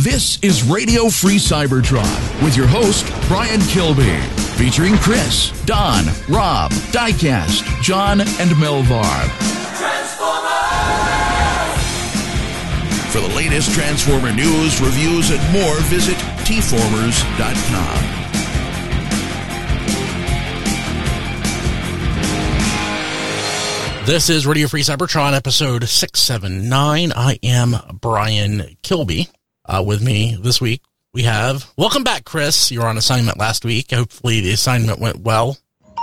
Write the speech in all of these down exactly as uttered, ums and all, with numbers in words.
This is Radio Free Cybertron with your host, Brian Kilby, featuring Chris, Don, Rob, Diecast, John, and Melvar. For the latest Transformer news, reviews, and more, visit T formers dot com. This is Radio Free Cybertron, episode six seventy-nine. I am Brian Kilby. Uh, with me this week, we have... Welcome back, Chris. You were on assignment last week. Hopefully the assignment went well.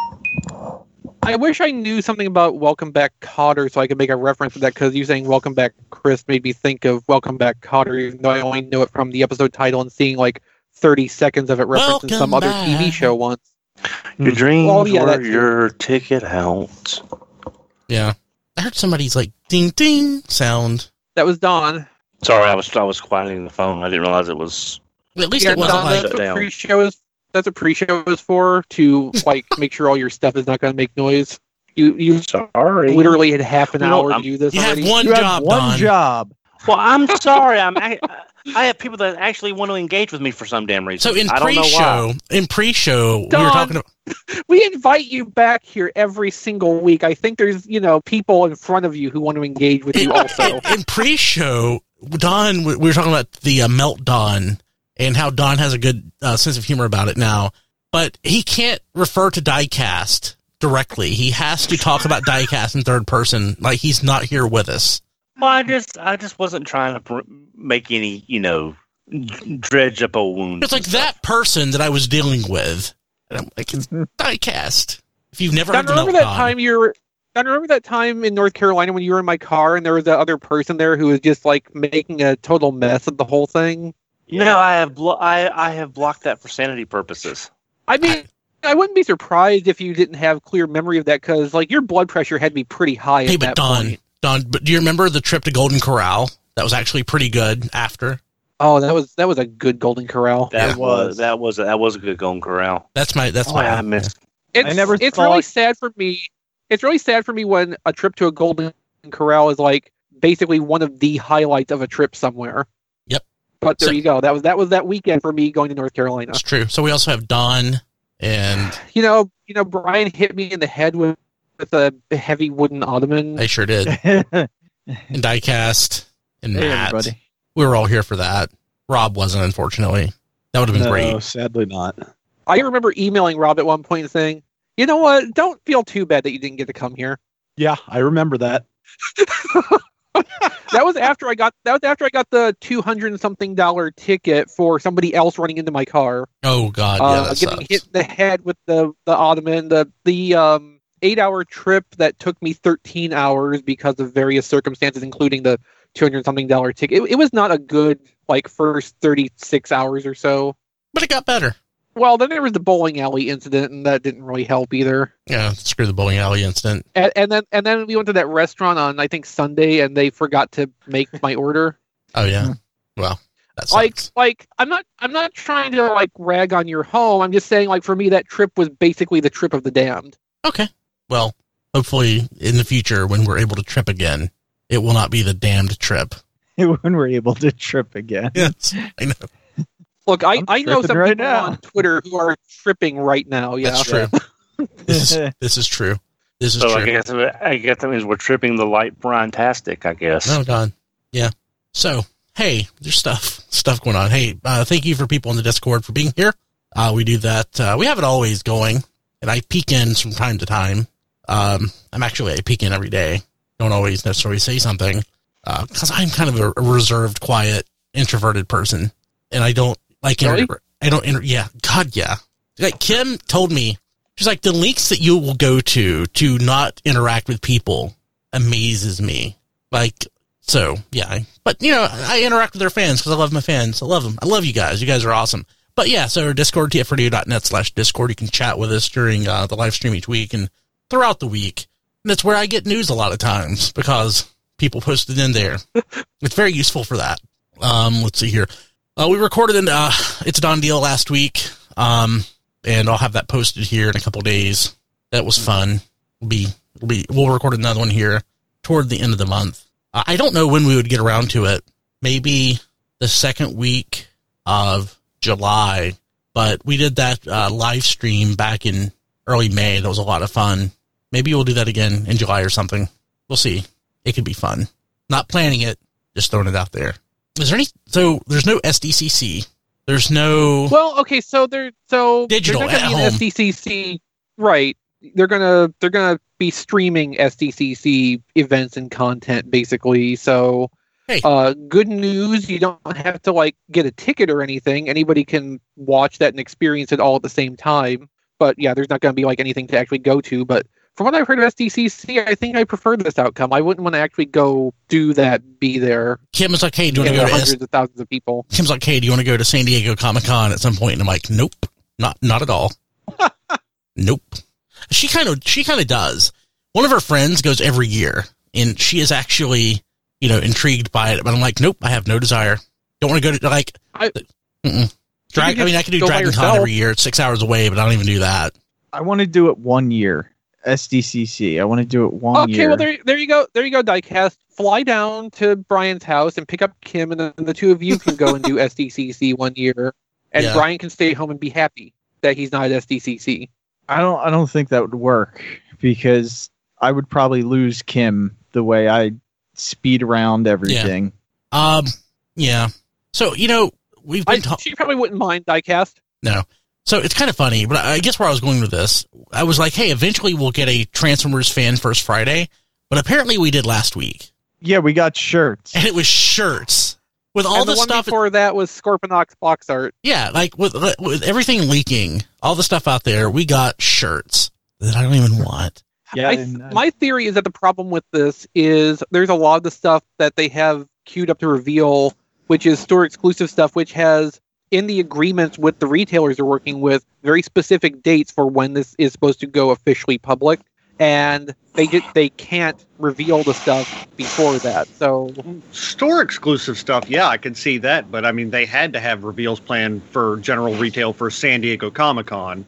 I wish I knew something about Welcome Back, Kotter, so I could make a reference to that, because you saying Welcome Back, Chris made me think of Welcome Back, Kotter, even though I only know it from the episode title and seeing like thirty seconds of it referenced in some Welcome other T V back. show once. Your dreams Well, yeah, were that's- your ticket out. Yeah. I heard somebody's like ding ding sound. That was Don. Sorry, I was I was quieting the phone. I didn't realize it was. At least Yeah, it wasn't Don, like... that's Shut what down. pre-show is. That's what pre-show is for, to like make sure all your stuff is not going to make noise. You you Sorry. literally had half an You know, hour I'm- to do this You have already. one You have job, one Don. job. Well, I'm sorry. I'm. I, I have people that actually want to engage with me for some damn reason. So in I don't know pre-show, why. in pre-show, we were Don. talking about... We invite you back here every single week. I think there's, you know, people in front of you who want to engage with you also. In pre-show, Don, we were talking about the uh, Melt Don and how Don has a good uh, sense of humor about it now, but he can't refer to Diecast directly. He has to talk about Diecast in third person, like he's not here with us. Well, I just I just wasn't trying to pr- make any you know dredge up old wounds. It's like and stuff. that person that I was dealing with. And I'm like, it's Diecast. If you've never Don, heard the Melt remember that Don, time you were... Don, remember that time in North Carolina when you were in my car and there was that other person there who was just, like, making a total mess of the whole thing? No, I have blo- I I have blocked that for sanity purposes. I mean, I wouldn't be surprised if you didn't have clear memory of that, because, like, your blood pressure had to be pretty high hey, at but that Don, point. Don, but do you remember the trip to Golden Corral? That was actually pretty good after. Oh, that was that was a good Golden Corral. That It was. was. that was that was a good Golden Corral. That's my, that's Oh, my, I missed. It's, I never it's thought- really sad for me. It's really sad for me when a trip to a Golden Corral is like basically one of the highlights of a trip somewhere. Yep. But there So- you go. That was that was that weekend for me going to North Carolina. That's true. So we also have Don and You know, you know, Brian hit me in the head with with a heavy wooden ottoman. I sure did. hey, And Diecast and Matt. everybody. We were all here for that. Rob wasn't, unfortunately. That would have been No, great. sadly not. I remember emailing Rob at one point and saying, "You know what? Don't feel too bad that you didn't get to come here." Yeah, I remember that. That was after I got that was after I got the two hundred and something dollar ticket for somebody else running into my car. Oh, God. Yeah, uh, that getting sucks. hit in the head with the the ottoman. The the um eight hour trip that took me thirteen hours because of various circumstances, including the two hundred something dollar ticket. It, it was not a good like first thirty six hours or so. But it got better. Well, then there was the bowling alley incident, and that didn't really help either. Yeah, screw the bowling alley incident. And, and then and then we went to that restaurant on I think Sunday, and they forgot to make my order. Oh, yeah. Well, that sucks. Like, like I'm not, I'm not trying to like rag on your home. I'm just saying, like, for me, that trip was basically the trip of the damned. Okay. Well, hopefully in the future, when we're able to trip again, it will not be the damned trip. When we're able to trip again. Yes, I know. Look, I, I'm I know tripping some right people now. on Twitter who are tripping right now. Yeah, That's true. This is, this is true. This is So I true. guess I guess that means we're tripping the light Brian-tastic, I guess. Oh, God. Yeah. So, hey, there's stuff, stuff going on. Hey, uh, thank you for people in the Discord for being here. Uh, we do that. Uh, we have it always going, and I peek in from time to time. Um, I'm actually, I peek in every day. Don't always necessarily say something, uh, cause I'm kind of a, a reserved, quiet, introverted person. And I don't like, Really? inter- I don't, inter- yeah, God, yeah. Like Kim told me, she's like, the links that you will go to, to not interact with people amazes me. Like, so, yeah. I- But, you know, I interact with their fans because I love my fans. I love them. I love you guys. You guys are awesome. But, yeah, so our Discord, t f radio dot net slash Discord. You can chat with us during uh, the live stream each week and throughout the week. And that's where I get news a lot of times because people post it in there. It's very useful for that. Um, let's see here. Uh, we recorded an uh, It's a Done Deal last week, um, and I'll have that posted here in a couple days. That was fun. It'll be, it'll be, we'll record another one here toward the end of the month. Uh, I don't know when we would get around to it. Maybe the second week of July, but we did that uh, live stream back in early May. That was a lot of fun. Maybe we'll do that again in July or something. We'll see. It could be fun. Not planning it, just throwing it out there. Is there any? So there's no S D C C. There's no. Well, okay, so there, so Digital there's not at gonna be an home. S D C C, right? They're gonna they're gonna be streaming S D C C events and content basically. So, Hey. uh, good news. You don't have to like get a ticket or anything. Anybody can watch that and experience it all at the same time. But yeah, there's not going to be like anything to actually go to. But from what I've heard of S D C C, I think I prefer this outcome. I wouldn't want to actually go do that, be there. Kim was like, "Hey, do you want Yeah, to go to?" hundreds S- of thousands of people. Kim's like, "Hey, do you want to go to San Diego Comic Con at some point?" And I'm like, "Nope, not not at all. Nope." She kind of she kind of does. One of her friends goes every year, and she is actually, you know, intrigued by it. But I'm like, nope, I have no desire. Don't want to go to like. I- Mm-mm. Drag, I mean, I can do Go by Dragon Con yourself. every year. It's six hours away, but I don't even do that. I want to do it one year. S D C C. I want to do it one Okay, year. well there, there you go, there you go, Diecast. Fly down to Brian's house and pick up Kim, and then the two of you can go and do S D C C one year, and Yeah. Brian can stay home and be happy that he's not at S D C C. I don't. I don't think that would work because I would probably lose Kim the way I speed around everything. Um, yeah. So you know, we've I, been talking. she probably wouldn't mind Diecast. No. So it's kind of funny, but I guess where I was going with this, I was like, hey, eventually we'll get a Transformers Fan First Friday, but apparently we did last week, Yeah, we got shirts. and it was shirts with all and the the one stuff. before that was Scorponok's box art. Yeah, like with with everything leaking, all the stuff out there, we got shirts that I don't even want. Yeah, I, and, uh, my theory is that the problem with this is there's a lot of the stuff that they have queued up to reveal, which is store exclusive stuff, which has in the agreements with the retailers they're working with very specific dates for when this is supposed to go officially public, and they get they can't reveal the stuff before that. So Store exclusive stuff, yeah, I can see that. But I mean, they had to have reveals planned for general retail for San Diego Comic Con.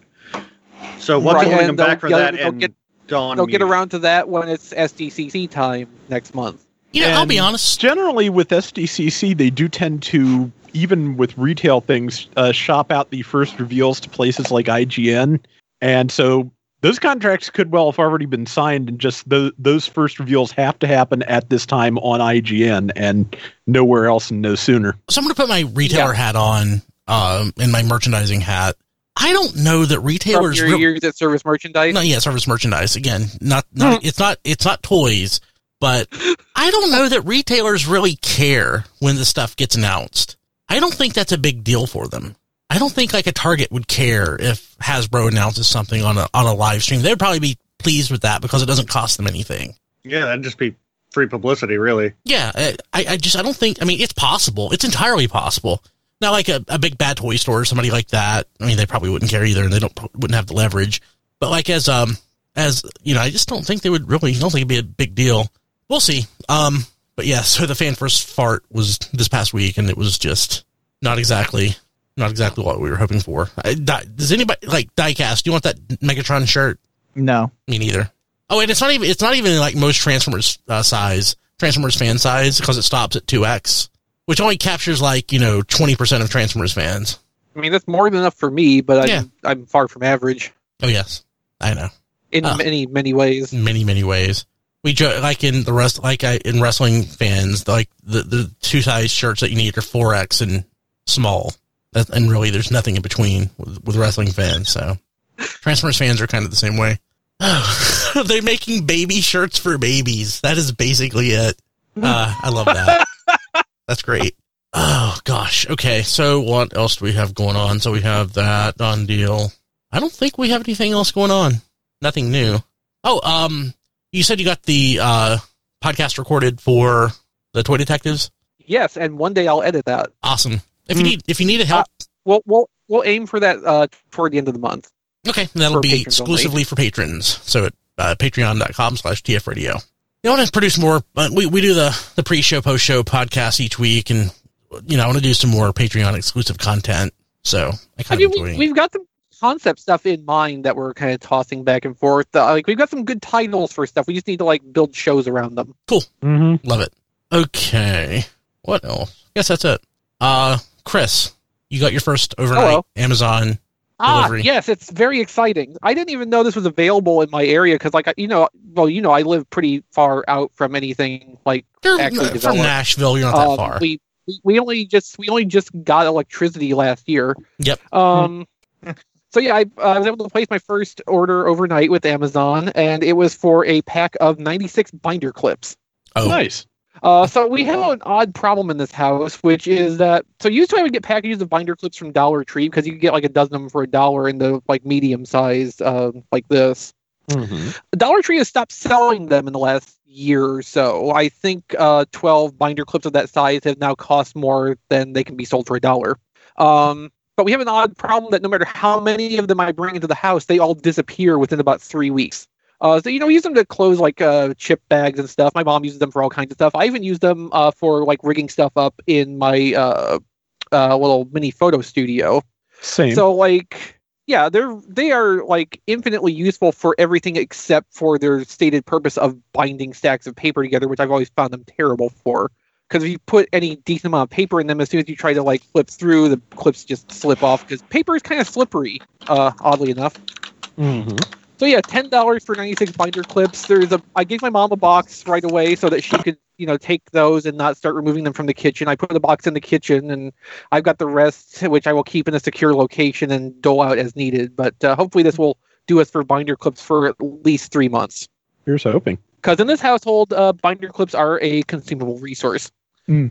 So what's Right, holding them and back for they'll- that? they'll And get- Dawn, they'll get Media? around to that when it's S D C C time next month. You know, I'll And be honest. Generally, with S D C C, they do tend to, even with retail things, uh, shop out the first reveals to places like I G N. And so those contracts could well have already been signed, and just th- those first reveals have to happen at this time on I G N and nowhere else and no sooner. So I'm going to put my retailer hat on, um, and my merchandising hat. I don't know that From retailers. your real- years at Service Merchandise. No, yeah, service merchandise. Again, not, not Hmm. it's not it's not toys, but I don't know that retailers really care when the stuff gets announced. I don't think that's a big deal for them. I don't think like a Target would care if Hasbro announces something on a on a live stream. They'd probably be pleased with that because it doesn't cost them anything. Yeah, that'd just be free publicity, really. Yeah, I, I just I don't think. I mean, it's possible. It's entirely possible. Not like a, a big bad toy store or somebody like that. I mean, they probably wouldn't care either, and they don't wouldn't have the leverage. But like as um as you know, I just don't think they would really. I don't think it'd be a big deal. We'll see. Um, but yeah. So the fan first fart was this past week, and it was just not exactly not exactly what we were hoping for. I, Di- does anybody like Diecast? Do you want that Megatron shirt? No. Me neither. Oh, and it's not even it's not even like most Transformers uh, size, Transformers fan size, because it stops at two X, which only captures like, you know, twenty percent of Transformers fans. I mean, that's more than enough for me, but I'm, Yeah. I'm far from average Oh yes, I know. in Oh. many, many ways. In many many ways. We jo- like in the rest like I, in wrestling fans, like the the two size shirts that you need are four X and small, that, and really there's nothing in between with, with wrestling fans. So Transformers fans are kind of the same way. Oh, they're making baby shirts for babies. That is basically it. Uh, I love that. That's great. Oh gosh. Okay. So what else do we have going on? So we have that done deal. I don't think we have anything else going on. Nothing new. Oh, um, you said you got the uh, podcast recorded for the Toy Detectives. Yes, and one day I'll edit that. Awesome. If you Mm. need, if you need help, We'll we'll we'll aim for that uh, toward the end of the month. okay, that'll for be patrons exclusively for patrons. So at uh, patreon.com slash TF radio. I want to produce more. Uh, we we do the the pre-show, post-show podcast each week, and you know I want to do some more Patreon exclusive content. So I I kind mean, of we, enjoy. we've got some concept stuff in mind that we're kind of tossing back and forth. Uh, like we've got some good titles for stuff. We just need to like build shows around them. Mm-hmm. Love it. Okay. What else? Guess that's it. Uh, Chris, you got your first overnight Hello. Amazon Ah, delivery. yes, it's very exciting. I didn't even know this was available in my area because, like, I- you know, well, you know, I live pretty far out from anything like You're actually from developed. Nashville. You're not that Um, far. We we- we only just we only just got electricity last year. Yep. Um. So yeah, I, I was able to place my first order overnight with Amazon, and it was for a pack of ninety-six binder clips. Oh, Nice. Uh, so we have an odd problem in this house, which is that so usually I would get packages of binder clips from Dollar Tree because you can get like a dozen of them for a dollar in the like medium size, uh, like this. Mm-hmm. Dollar Tree has stopped selling them in the last year or so. I think uh, twelve binder clips of that size have now cost more than they can be sold for a dollar. Um, but we have an odd problem that no matter how many of them I bring into the house, they all disappear within about three weeks. Uh, so, you know, we use them to close like uh, chip bags and stuff. My mom uses them for all kinds of stuff. I even use them uh, for like rigging stuff up in my uh, uh, little mini photo studio. Same. So like, yeah, they're they are like infinitely useful for everything except for their stated purpose of binding stacks of paper together, which I've always found them terrible for. Because if you put any decent amount of paper in them, as soon as you try to like flip through, the clips just slip off because paper is kind of slippery, uh, oddly enough. Mm-hmm. So yeah, ten dollars for ninety-six binder clips. There's a. I gave my mom a box right away so that she could, you know, take those and not start removing them from the kitchen. I put the box in the kitchen, and I've got the rest, which I will keep in a secure location and dole out as needed. But uh, hopefully, this will do us for binder clips for at least three months. Here's hoping. Because in this household, uh, binder clips are a consumable resource. Mm.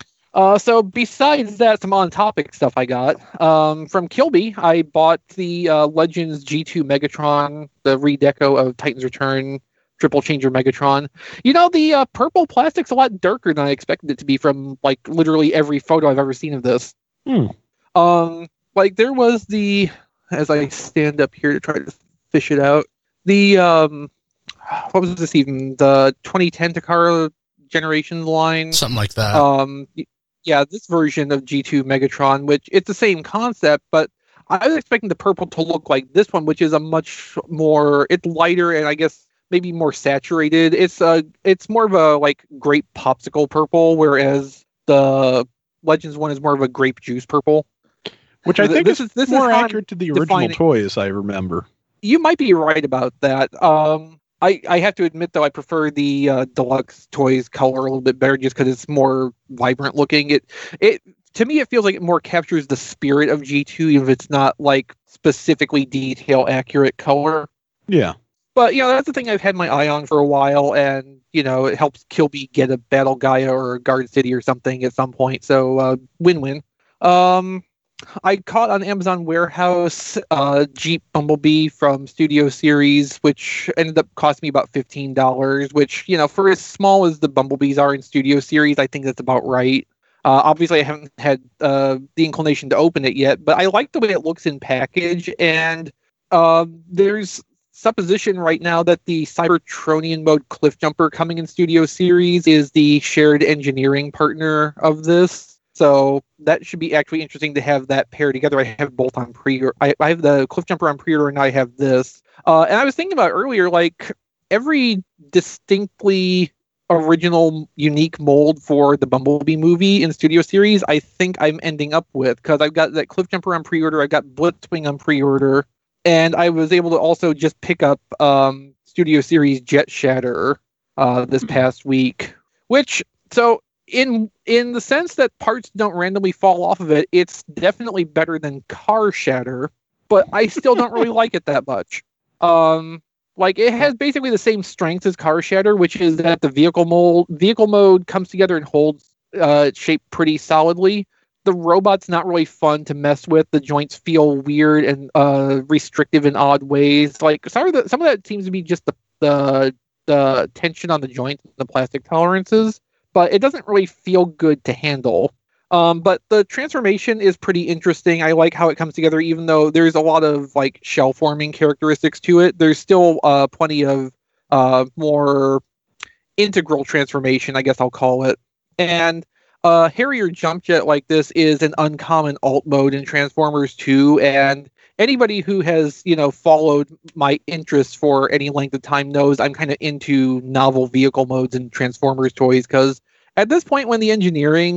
Uh, so besides that, some on-topic stuff I got. Um, from Kilby, I bought the uh, Legends G two Megatron, the redeco of Titan's Return, Triple Changer Megatron. You know, the uh, purple plastic's a lot darker than I expected it to be from, like, literally every photo I've ever seen of this. Hmm. Um, like, there was the, as I stand up here to try to fish it out, the, um, what was this even? The twenty ten Takara Generations line? something like that. Um, y- yeah, this version of G two Megatron, which it's the same concept, but I was expecting the purple to look like this one, which is a much more, it's lighter and I guess maybe more saturated. It's a, it's more of a like grape popsicle purple, whereas the Legends one is more of a grape juice purple. Which I Th- think this is, is- this is more how I'm accurate to the original defining- toy, as I remember. You might be right about that. Um, I, I have to admit, though, I prefer the uh, deluxe toys color a little bit better just because it's more vibrant looking. It it to me, it feels like it more captures the spirit of G two, even if it's not like specifically detail accurate color. Yeah. But you know, that's the thing I've had my eye on for a while, and you know, it helps Kilby get a Battle Gaia or a Guard City or something at some point. So uh, win-win. Um, I caught on Amazon Warehouse uh, Jeep Bumblebee from Studio Series, which ended up costing me about fifteen dollars, which, you know, for as small as the Bumblebees are in Studio Series, I think that's about right. Uh, obviously, I haven't had uh, the inclination to open it yet, but I like the way it looks in package, and uh, there's supposition right now that the Cybertronian mode Cliff Jumper coming in Studio Series is the shared engineering partner of this. So that should be actually interesting to have that pair together. I have both on pre-order. I, I have the Cliff Jumper on pre-order, and I have this. Uh, and I was thinking about earlier, like every distinctly original, unique mold for the Bumblebee movie in Studio Series, I think I'm ending up with, because I've got that Cliff Jumper on pre-order, I've got Blitzwing on pre-order, and I was able to also just pick up um, Studio Series Jet Shatter uh, this past week, which so. In in the sense that parts don't randomly fall off of it, it's definitely better than Car Shatter, but I still don't really like it that much. Um, like it has basically the same strengths as Car Shatter, which is that the vehicle mold vehicle mode comes together and holds uh, its shape pretty solidly. The robot's not really fun to mess with. The joints feel weird and uh, restrictive in odd ways. Like some of that, some of that seems to be just the the the tension on the joints and the plastic tolerances. But it doesn't really feel good to handle. Um, but the transformation is pretty interesting. I like how it comes together, even though there's a lot of like shell forming characteristics to it. There's still uh, plenty of uh, more integral transformation, I guess I'll call it. And uh, Harrier Jump Jet like this is an uncommon alt mode in Transformers two, and anybody who has, you know, followed my interests for any length of time knows I'm kind of into novel vehicle modes in Transformers toys, because at this point, when the engineering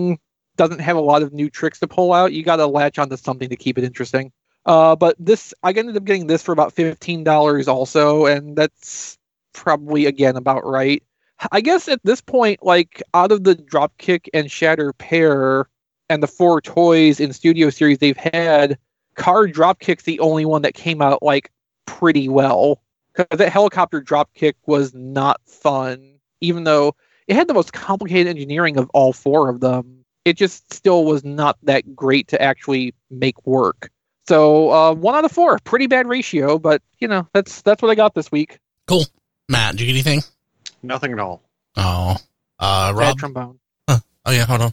doesn't have a lot of new tricks to pull out, you got to latch onto something to keep it interesting. Uh, but this, I ended up getting this for about fifteen dollars also, and that's probably, again, about right. I guess at this point, like, out of the Dropkick and Shatter pair and the four toys in Studio Series they've had, Card Dropkick's the only one that came out, like, pretty well. Because that helicopter Dropkick was not fun, even though it had the most complicated engineering of all four of them. It just still was not that great to actually make work. So uh, one out of four, pretty bad ratio, but you know that's that's what I got this week. Cool. Matt, did you get anything? Nothing at all. Oh, uh, Bad Rob. trombone. Huh. Oh yeah, hold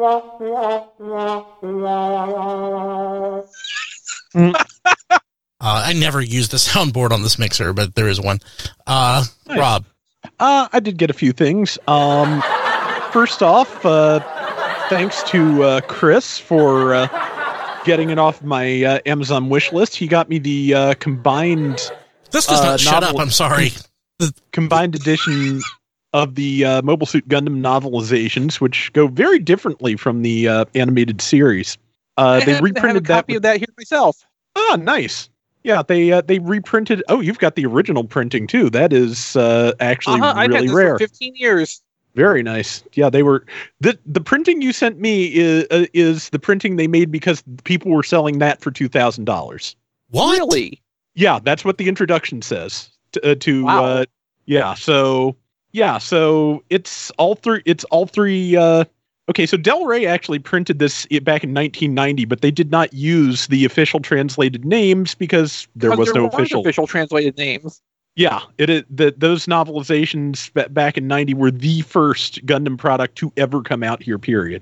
on. uh, I never use the soundboard on this mixer, but there is one. Uh, Nice. Rob. Uh, I did get a few things. Um, first off, uh, thanks to uh, Chris for uh, getting it off my uh, Amazon wish list. He got me the uh, combined This does Uh, not shut novel- up. I'm sorry. combined edition of the uh, Mobile Suit Gundam novelizations, which go very differently from the uh, animated series. Uh, I they have- I have a reprinted that. copy with- of that here myself. Ah, nice. Yeah, they uh, they reprinted. Oh, you've got the original printing too. That is uh, actually Uh-huh, I've had really this rare. for fifteen years. Very nice. Yeah, they were the the printing you sent me is uh, is the printing they made because people were selling that for two thousand dollars. What? Really? Yeah, that's what the introduction says. To, uh, to Wow. uh, yeah, so yeah, so it's all three. It's all three. Uh, okay, so Del Rey actually printed this i- back in nineteen ninety, but they did not use the official translated names because there 'Cause was no weren't official. official translated names. Yeah, it is that those novelizations ba- back in ninety were the first Gundam product to ever come out here, period.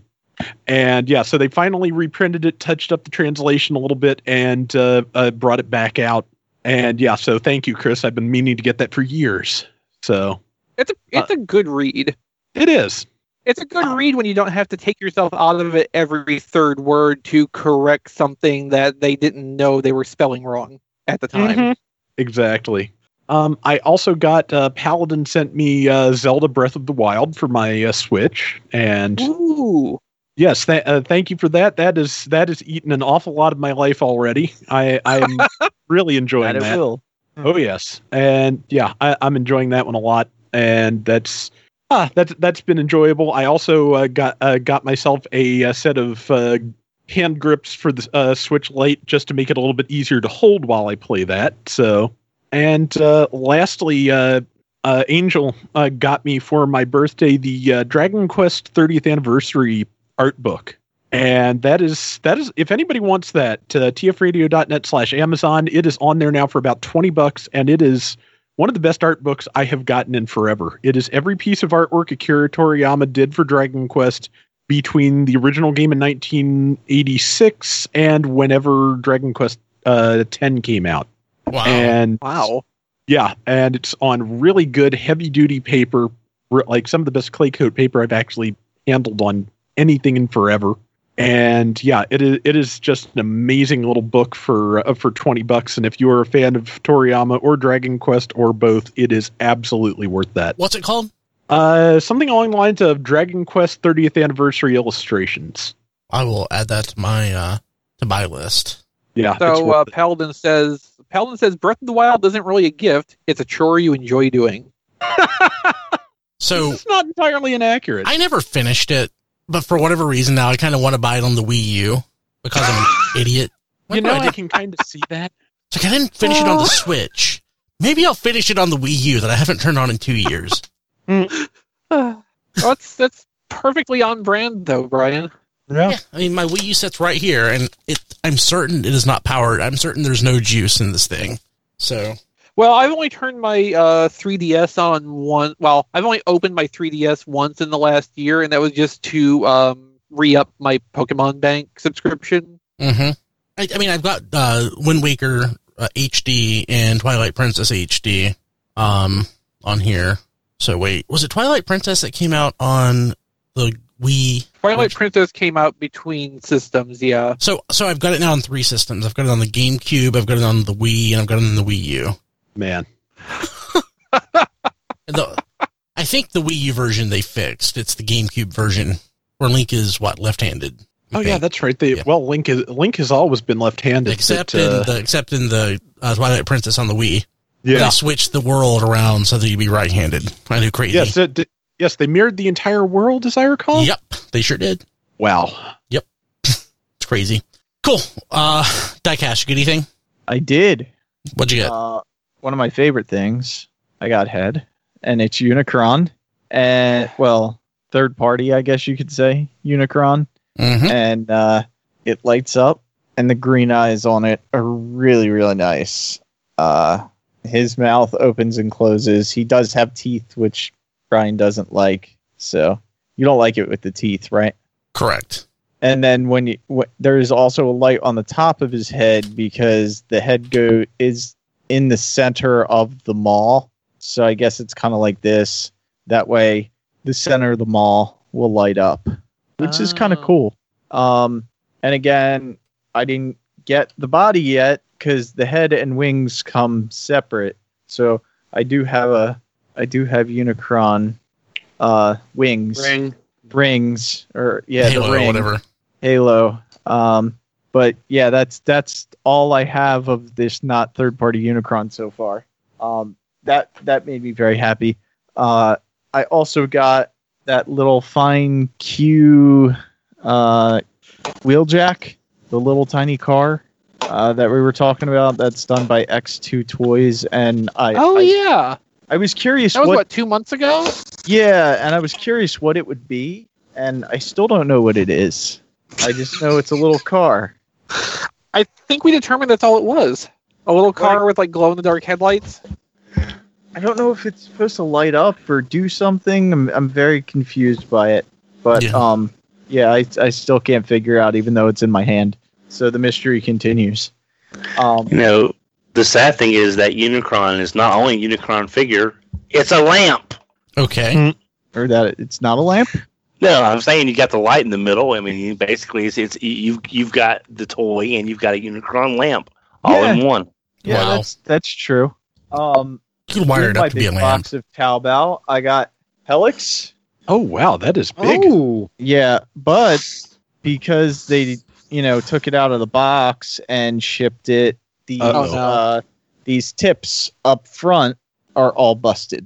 And yeah, so they finally reprinted it, touched up the translation a little bit, and uh, uh, brought it back out. And yeah, so thank you, Chris. I've been meaning to get that for years. So It's a it's a good read. it is. It's a good read when you don't have to take yourself out of it every third word to correct something that they didn't know they were spelling wrong at the time. Mhm. Exactly. Um, I also got uh, Paladin sent me uh, Zelda Breath of the Wild for my uh, Switch, and Ooh. yes, th- uh, thank you for that. That is that is eaten an awful lot of my life already. I I'm really enjoying That that. it will. Oh yes, and yeah, I, I'm enjoying that one a lot, and that's ah that's that's been enjoyable. I also uh, got uh, got myself a, uh set of uh, hand grips for the uh, Switch Lite just to make it a little bit easier to hold while I play that. So, and uh, lastly, uh, uh, Angel uh, got me for my birthday the uh, Dragon Quest thirtieth anniversary art book. And that is, that is, if anybody wants that, uh, tfradio.net slash Amazon, it is on there now for about twenty bucks. And it is one of the best art books I have gotten in forever. It is every piece of artwork Akira Toriyama did for Dragon Quest between the original game in nineteen eighty-six and whenever Dragon Quest uh, ten came out. Wow. And Wow. yeah, and it's on really good heavy duty paper, re- like some of the best clay coat paper I've actually handled on anything in forever. And yeah, it is it is just an amazing little book for uh, for twenty bucks. And if you are a fan of Toriyama or Dragon Quest or both, it is absolutely worth that. What's it called? Uh, something along the lines of Dragon Quest thirtieth anniversary illustrations. I will add that to my uh to my list. Yeah, it's So worth uh, it. Paladin says Paladin says Breath of the Wild isn't really a gift; it's a chore you enjoy doing. So It's not entirely inaccurate. I never finished it, but for whatever reason now I kind of want to buy it on the Wii U because I'm an idiot. you know, Why I would can kind of see that. It's like I didn't finish it on the Switch. Maybe I'll finish it on the Wii U that I haven't turned on in two years. Well, that's that's perfectly on brand, though, Brian. Yeah, I mean my Wii U set's right here, and it. I'm certain it is not powered. I'm certain there's no juice in this thing. So Well, I've only turned my uh, three D S on one. Well, I've only opened my three D S once in the last year, and that was just to um, re-up my Pokemon Bank subscription. mm-hmm. I, I mean, I've got uh, Wind Waker uh, H D and Twilight Princess H D um, on here. So wait, was it Twilight Princess that came out on the Wii? Twilight Princess came out between systems, yeah. So so I've got it now on three systems. I've got it on the GameCube, I've got it on the Wii, and I've got it on the Wii U. Man. And the, I think the Wii U version they fixed. It's the GameCube version where Link is what left-handed. I Oh yeah, think. that's right. They, Yeah. Well, Link is Link has always been left-handed, except but, uh, in the except in the uh, Twilight Princess on the Wii. yeah. They switched the world around so that you'd be right-handed. I knew crazy. Yes, it, d- yes, they mirrored the entire world, as I recall. Yep, they sure did. Wow. It's crazy. Cool. Uh, Diecast, you get anything? I did. What'd you get? Uh, one of my favorite things. I got Head, and it's Unicron, and well, third party, I guess you could say, Unicron, mm-hmm. and uh, it lights up, and the green eyes on it are really, really nice. Uh, his mouth opens and closes. He does have teeth, which Brian doesn't like, so you don't like it with the teeth, right? Correct. And then when you wh- there is also a light on the top of his head because the head go is in the center of the mall. So I guess it's kind of like this. That way, the center of the mall will light up, which is kind of Oh. cool. Um, and again, I didn't get the body yet because the head and wings come separate. So I do have a I do have Unicron uh, wings Ring. rings or yeah Halo the or ring. whatever. Halo. Um, but yeah, that's that's all I have of this not third party Unicron so far. Um, that that made me very happy. Uh, I also got that little fine Q uh, Wheeljack, the little tiny car uh, that we were talking about. That's done by X two Toys, and I Oh I, yeah, I was curious that was what, what two months ago. yeah, and I was curious what it would be, and I still don't know what it is. I just know it's a little car. I think we determined that's all it was. A little car with like glow in the dark headlights. I don't know if it's supposed to light up or do something. I'm I'm very confused by it. But Yeah. um yeah, I I still can't figure out even though it's in my hand. So the mystery continues. Um You know, the sad thing is that Unicron is not only a Unicron figure, it's a lamp. Okay. or that it's not a lamp? No, I'm saying you got the light in the middle. I mean, you basically, it's, it's you've you've got the toy and you've got a Unicron lamp all Yeah. in one. Yeah, Wow. that's that's true. Um You can wire in it my up to be a big lamp. box of Taobao, I got Helix. Oh wow, that is big. Oh, Yeah, but because they, you know, took it out of the box and shipped it, the Uh-oh. Oh, no. uh, these tips up front are all busted.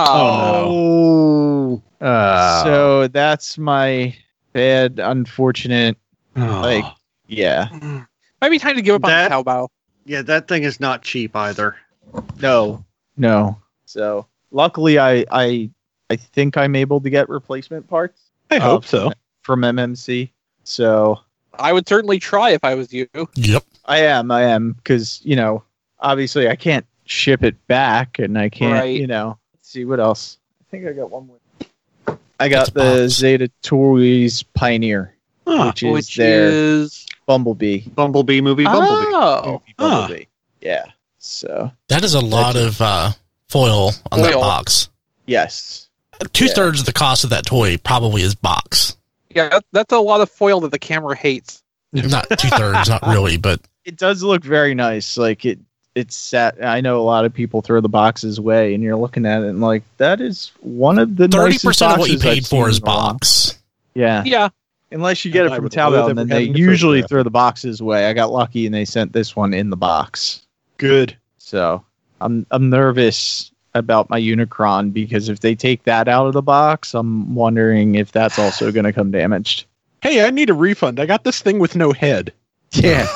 Oh, oh, Uh, So that's my bad, unfortunate. oh. Like, yeah, might be time to give up That- on Taobao. yeah, that thing is not cheap either. no, no. So luckily, I, I, I think I'm able to get replacement parts. I uh, hope from- so. from M M C. So I would certainly try if I was you. Yep. I am, I am, because you know, obviously, I can't ship it back, and I can't, Right. you know. Let's see what else. I think I got one more. I got That's a the box. Zeta Toys Pioneer, Huh. which is Which their is Bumblebee. Bumblebee movie, Bumblebee. oh, Movie Ah. Bumblebee. Yeah. So That is a lot of uh, foil on that Foil. box. yes. Two thirds of the cost of that toy probably is box. yeah, that, that's a lot of foil that the camera hates. Not two thirds, not really, but It does look very nice. Like it it's sat I know a lot of people throw the boxes away and you're looking at it and like that is one of the thirty nicest percent of what you boxes I've paid for seen is in a while. box. Yeah. Yeah, Unless you get And it I from would loathe Taobao, ever then they having to usually photograph throw the boxes away. I got lucky and they sent this one in the box. Good. So I'm I'm nervous about my Unicron because if they take that out of the box, I'm wondering if that's also going to come damaged. Hey, I need a refund. I got this thing with no head. Yeah.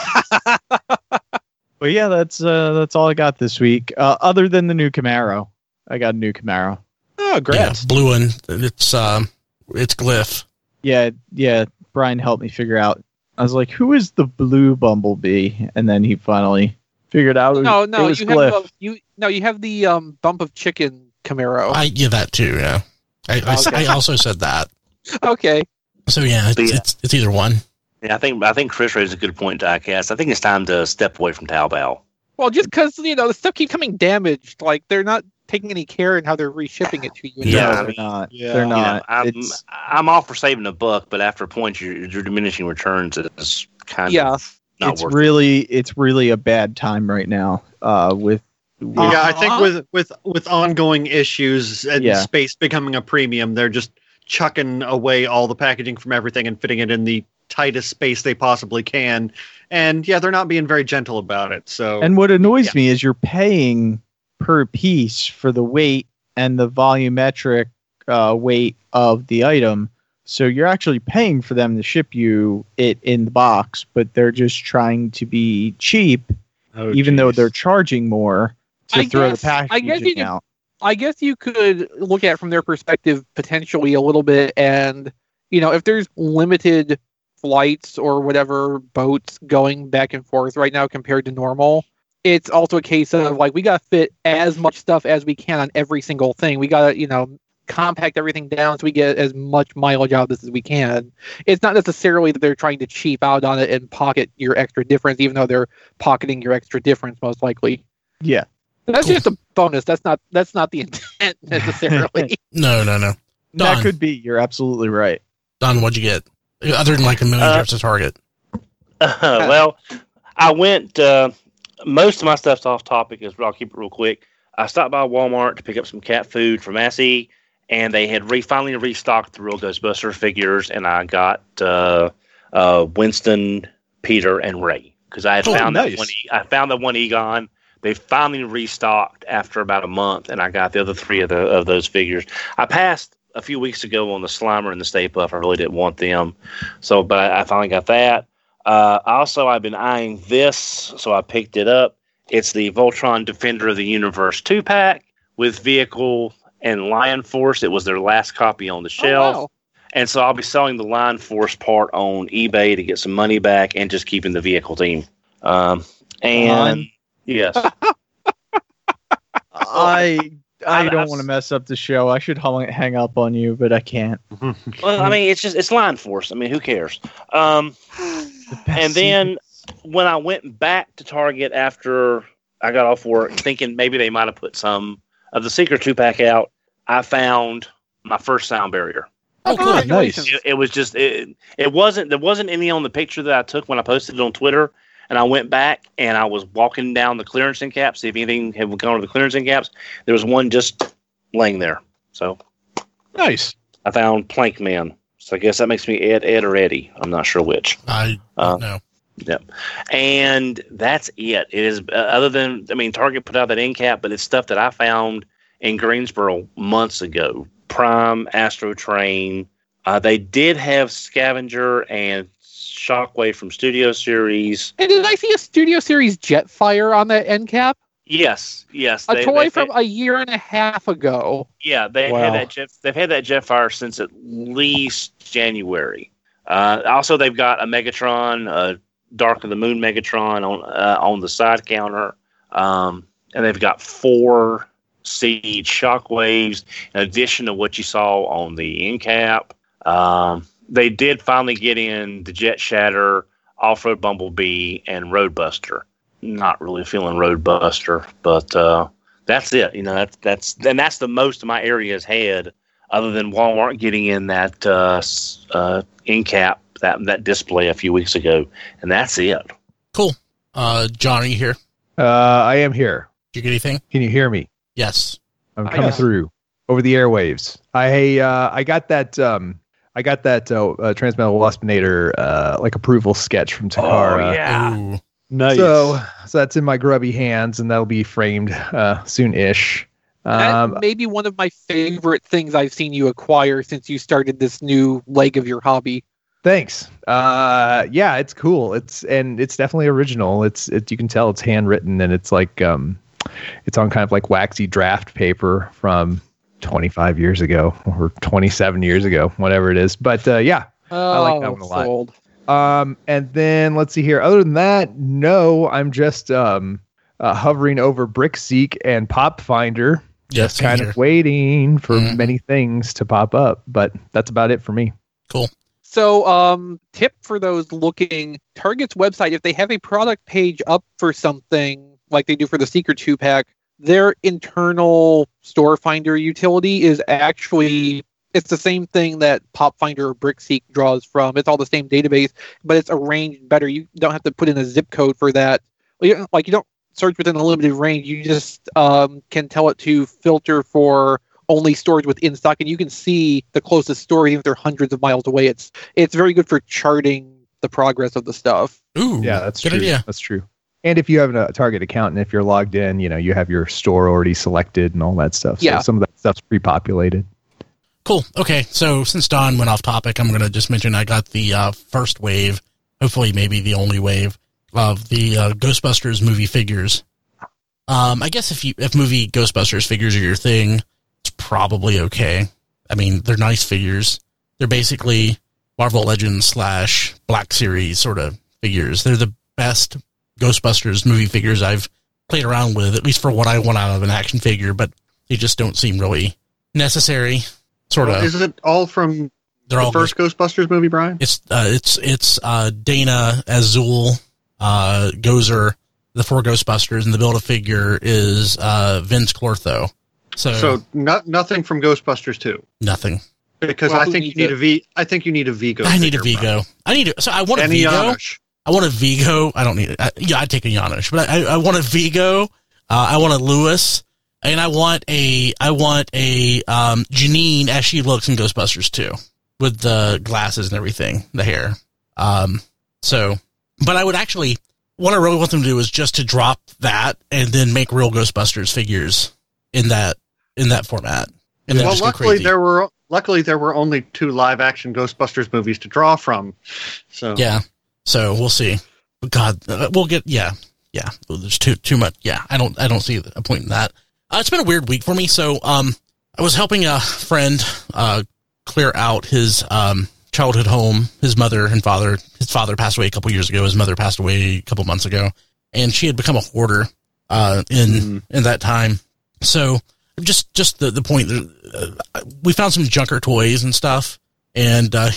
But yeah, that's uh, that's all I got this week. Uh, other than the new Camaro, I got a new Camaro. Oh, Yeah, grats. blue one. It's um, it's Glyph. Yeah, yeah. Brian helped me figure out. I was like, "Who is the blue Bumblebee?" And then he finally figured out. It was, no, no, it was you Glyph. have the, you no, you have the um bump of chicken Camaro. I yeah, that too. Yeah, I I, s- Okay. I also said that. Okay, So yeah, it's, Yeah. it's it's either one. Yeah, I think I think Chris raised a good point, Diecast. I think it's time to step away from Taobao. well, just because you know the stuff keep coming damaged, like they're not taking any care in how they're reshipping it to you. Yeah, no, I they're mean, not. yeah. They're You know, not. I'm It's I'm all for saving a buck, but after a point, your, your diminishing returns is kind Yeah. of not it's worth really it's really a bad time right now. Uh, with, with Yeah, I think Uh-huh. with with with ongoing issues and Yeah. space becoming a premium, they're just chucking away all the packaging from everything and fitting it in the tightest space they possibly can. And yeah, they're not being very gentle about it. So, and what annoys yeah. me is you're paying per piece for the weight and the volumetric uh, weight of the item. So you're actually paying for them to ship you it in the box, but they're just trying to be cheap, Oh, even though geez. they're charging more to I throw guess- the I packaging guess you could- out. I guess you could look at it from their perspective potentially a little bit, and you know, if there's limited flights or whatever boats going back and forth right now compared to normal, it's also a case of like we gotta fit as much stuff as we can on every single thing. We gotta, you know, compact everything down so we get as much mileage out of this as we can. It's not necessarily that they're trying to cheap out on it and pocket your extra difference, even though they're pocketing your extra difference most likely. Yeah. That's Cool. just a bonus. That's not that's not the intent necessarily. No, no, no. That Don, could be. You're absolutely right. Don, what'd you get? Other than like a million Uh, trips to Target. Uh, well, I went. Uh, most of my stuff's off topic, as I'll keep it real quick. I stopped by Walmart to pick up some cat food for Massey, and they had re- finally restocked the real Ghostbuster figures, and I got uh, uh, Winston, Peter, and Ray because I had Oh, found nice. that one. E- I found the one Egon. They finally restocked after about a month, and I got the other three of the of those figures. I passed a few weeks ago on the Slimer and the Stay Puft. I really didn't want them, so but I finally got that. Uh, also, I've been eyeing this, so I picked it up. It's the Voltron Defender of the Universe two pack with vehicle and Lion Force. It was their last copy on the shelf, Oh, wow. and so I'll be selling the Lion Force part on eBay to get some money back, and just keeping the vehicle team. Um, and Fun. yes. I I I- don't I've- want to mess up the show. I should hung- hang up on you, but I can't. Well, I mean, it's just it's Line Force. I mean, who cares? Um, The best and then when I went back to Target after I got off work, thinking maybe they might have put some of the Secret two pack out, I found my first sound barrier. Oh, cool. Congratulations. It, it was just it, it wasn't there wasn't any on the picture that I took when I posted it on Twitter. And I went back and I was walking down the clearance end caps, see if anything had gone to the clearance end caps. There was one just laying there. So Nice. I found Plank Man. So I guess that makes me Ed, Ed or Eddie. I'm not sure which. I Uh, don't know. Yep. And that's it. It is uh, other than, I mean, Target put out that end cap, but it's stuff that I found in Greensboro months ago. Prime, Astro Train. Uh, they did have Scavenger and Shockwave from Studio Series. And did I see a Studio Series Jetfire on that end cap? Yes, yes. A they- toy they- from a year and a half ago. Yeah, they Wow. had that jet. They've had that Jetfire since at least January. Uh, also, they've got a Megatron, uh, Dark of the Moon Megatron on uh, on the side counter, um, and they've got four Siege Shockwaves in addition to what you saw on the end cap. Um, they did finally get in the Jet Shatter, Off Road Bumblebee, and Roadbuster. Not really feeling Roadbuster, but. Uh, That's it. You know, that's that's and that's the most my area has had, other than Walmart getting in that uh, s- uh, end cap that that display a few weeks ago, and that's it. Cool. Uh, John, are you here? Uh, I am here. Did you get anything? Can you hear me? Yes. I'm I coming am. through over the airwaves. I uh, I got that um, I got that uh, uh, Transmetal Waspinator uh, like approval sketch from Takara. yeah. Ooh. Nice. So so that's in my grubby hands, and that'll be framed uh, soon-ish. That Um, may be one of my favorite things I've seen you acquire since you started this new leg of your hobby. Thanks. Uh, yeah, it's cool. It's and it's definitely original. It's it, you can tell it's handwritten, and it's like um, it's on kind of like waxy draft paper from twenty-five years ago or twenty-seven years ago, whatever it is. But uh, yeah. Oh, like that one a lot. sold. Um, and then let's see here. Other than that, no, I'm just um, uh, hovering over Brickseek and Pop Finder, Yes. kind here. of waiting for Mhm. many things to pop up. But that's about it for me. So, um, tip for those looking, Target's website, if they have a product page up for something like they do for the Secret two pack, their internal store finder utility is actually, it's the same thing that Pop Finder or Brickseek draws from. It's all the same database, but it's arranged better. You don't have to put in a zip code for that. You- Like, you don't search within a limited range. You just um, can tell it to filter for only stores within stock, and you can see the closest store, even if they're hundreds of miles away. It's it's very good for charting the progress of the stuff. Ooh, Yeah, that's good true. idea. That's true. And if you have a Target account and if you're logged in, you know, you have your store already selected and all that stuff. So Yeah. some of that stuff's pre-populated. Cool. Okay, so since Don went off topic, I'm going to just mention I got the uh, first wave, hopefully maybe the only wave, of the uh, Ghostbusters movie figures. Um, I guess if you if movie Ghostbusters figures are your thing, it's probably okay. I mean, they're nice figures. They're basically Marvel Legends slash Black Series sort of figures. They're the best Ghostbusters movie figures I've played around with, at least for what I want out of an action figure, but they just don't seem really necessary. Sort of. Is it all from They're the all first Ghostbusters movie, Brian? It's uh, it's it's uh, Dana, Azul, uh, Gozer, the four Ghostbusters, and the Build-A-Figure is uh, Vince Clortho. So, So not nothing from Ghostbusters two, nothing. because Well, I who think you needs need it? a V. I think you need a Vigo. I need a figure, Vigo. I need a, so I want a Brian. And a Vigo. Janusz. I want a Vigo. I don't need it. I, yeah, I'd take a Janusz, but I, I want a Vigo. Uh, I want a Lewis, and I want a I want a um, Janine as she looks in Ghostbusters two, with the glasses and everything, the hair. Um, so, but I would actually what I really want them to do is just to drop that and then make real Ghostbusters figures in that in that format. And then Well, just go luckily crazy. there were luckily there were only two live action Ghostbusters movies to draw from. So Yeah. So we'll see. But God, uh, we'll get, yeah. Yeah. Well, there's too, too much. Yeah. I don't, I don't see a point in that. Uh, it's been a weird week for me. So, um, I was helping a friend, uh, clear out his, um, childhood home. His mother and father, his father passed away a couple years ago. His mother passed away a couple months ago, and she had become a hoarder, uh, in, Mm. in that time. So just, just the, the point, uh, we found some junker toys and stuff, and, uh,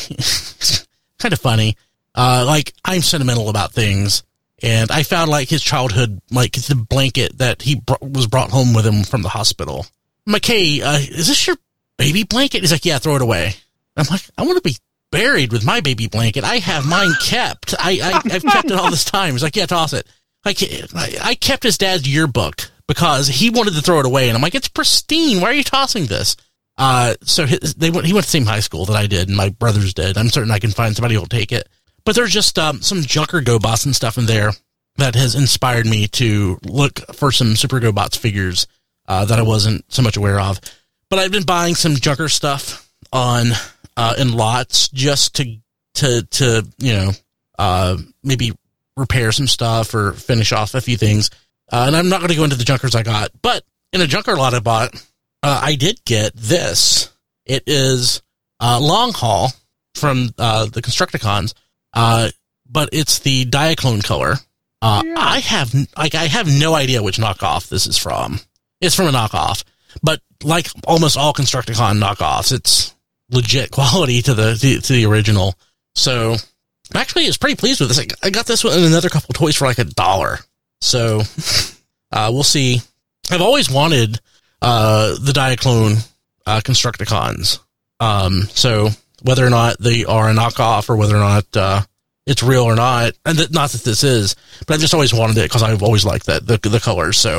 kind of funny. Uh, like, I'm sentimental about things, and I found, like, his childhood, like, the blanket that he br- was brought home with him from the hospital. I'm like, hey, uh, is this your baby blanket? He's like, yeah, throw it away. I'm like, I want to be buried with my baby blanket. I have mine kept. I, I, I've kept it all this time. He's like, yeah, toss it. Like, I, I kept his dad's yearbook because he wanted to throw it away, and I'm like, it's pristine. Why are you tossing this? Uh, so his, they went, he went to the same high school that I did, and my brothers did. I'm certain I can find somebody who'll take it. But there's just um, some Junker GoBots and stuff in there that has inspired me to look for some Super GoBots figures uh, that I wasn't so much aware of. But I've been buying some Junker stuff on uh, in lots just to to to you know uh, maybe repair some stuff or finish off a few things. Uh, and I'm not going to go into the Junkers I got, but in a Junker lot I bought, uh, I did get this. It is uh, Long Haul from uh, the Constructicons. Uh, but it's the Diaclone color. Uh, Yeah. I have, like, I have no idea which knockoff this is from. It's from a knockoff, but like almost all Constructicon knockoffs, it's legit quality to the, to, to the original. So I'm actually is pretty pleased with this. I, I got this one and another couple of toys for like a dollar. So, uh, we'll see. I've always wanted, uh, the Diaclone, uh, Constructicons. Um, so, whether or not they are a knockoff or whether or not uh, it's real or not, and th- not that this is, but I've just always wanted it because I've always liked that the the colors. So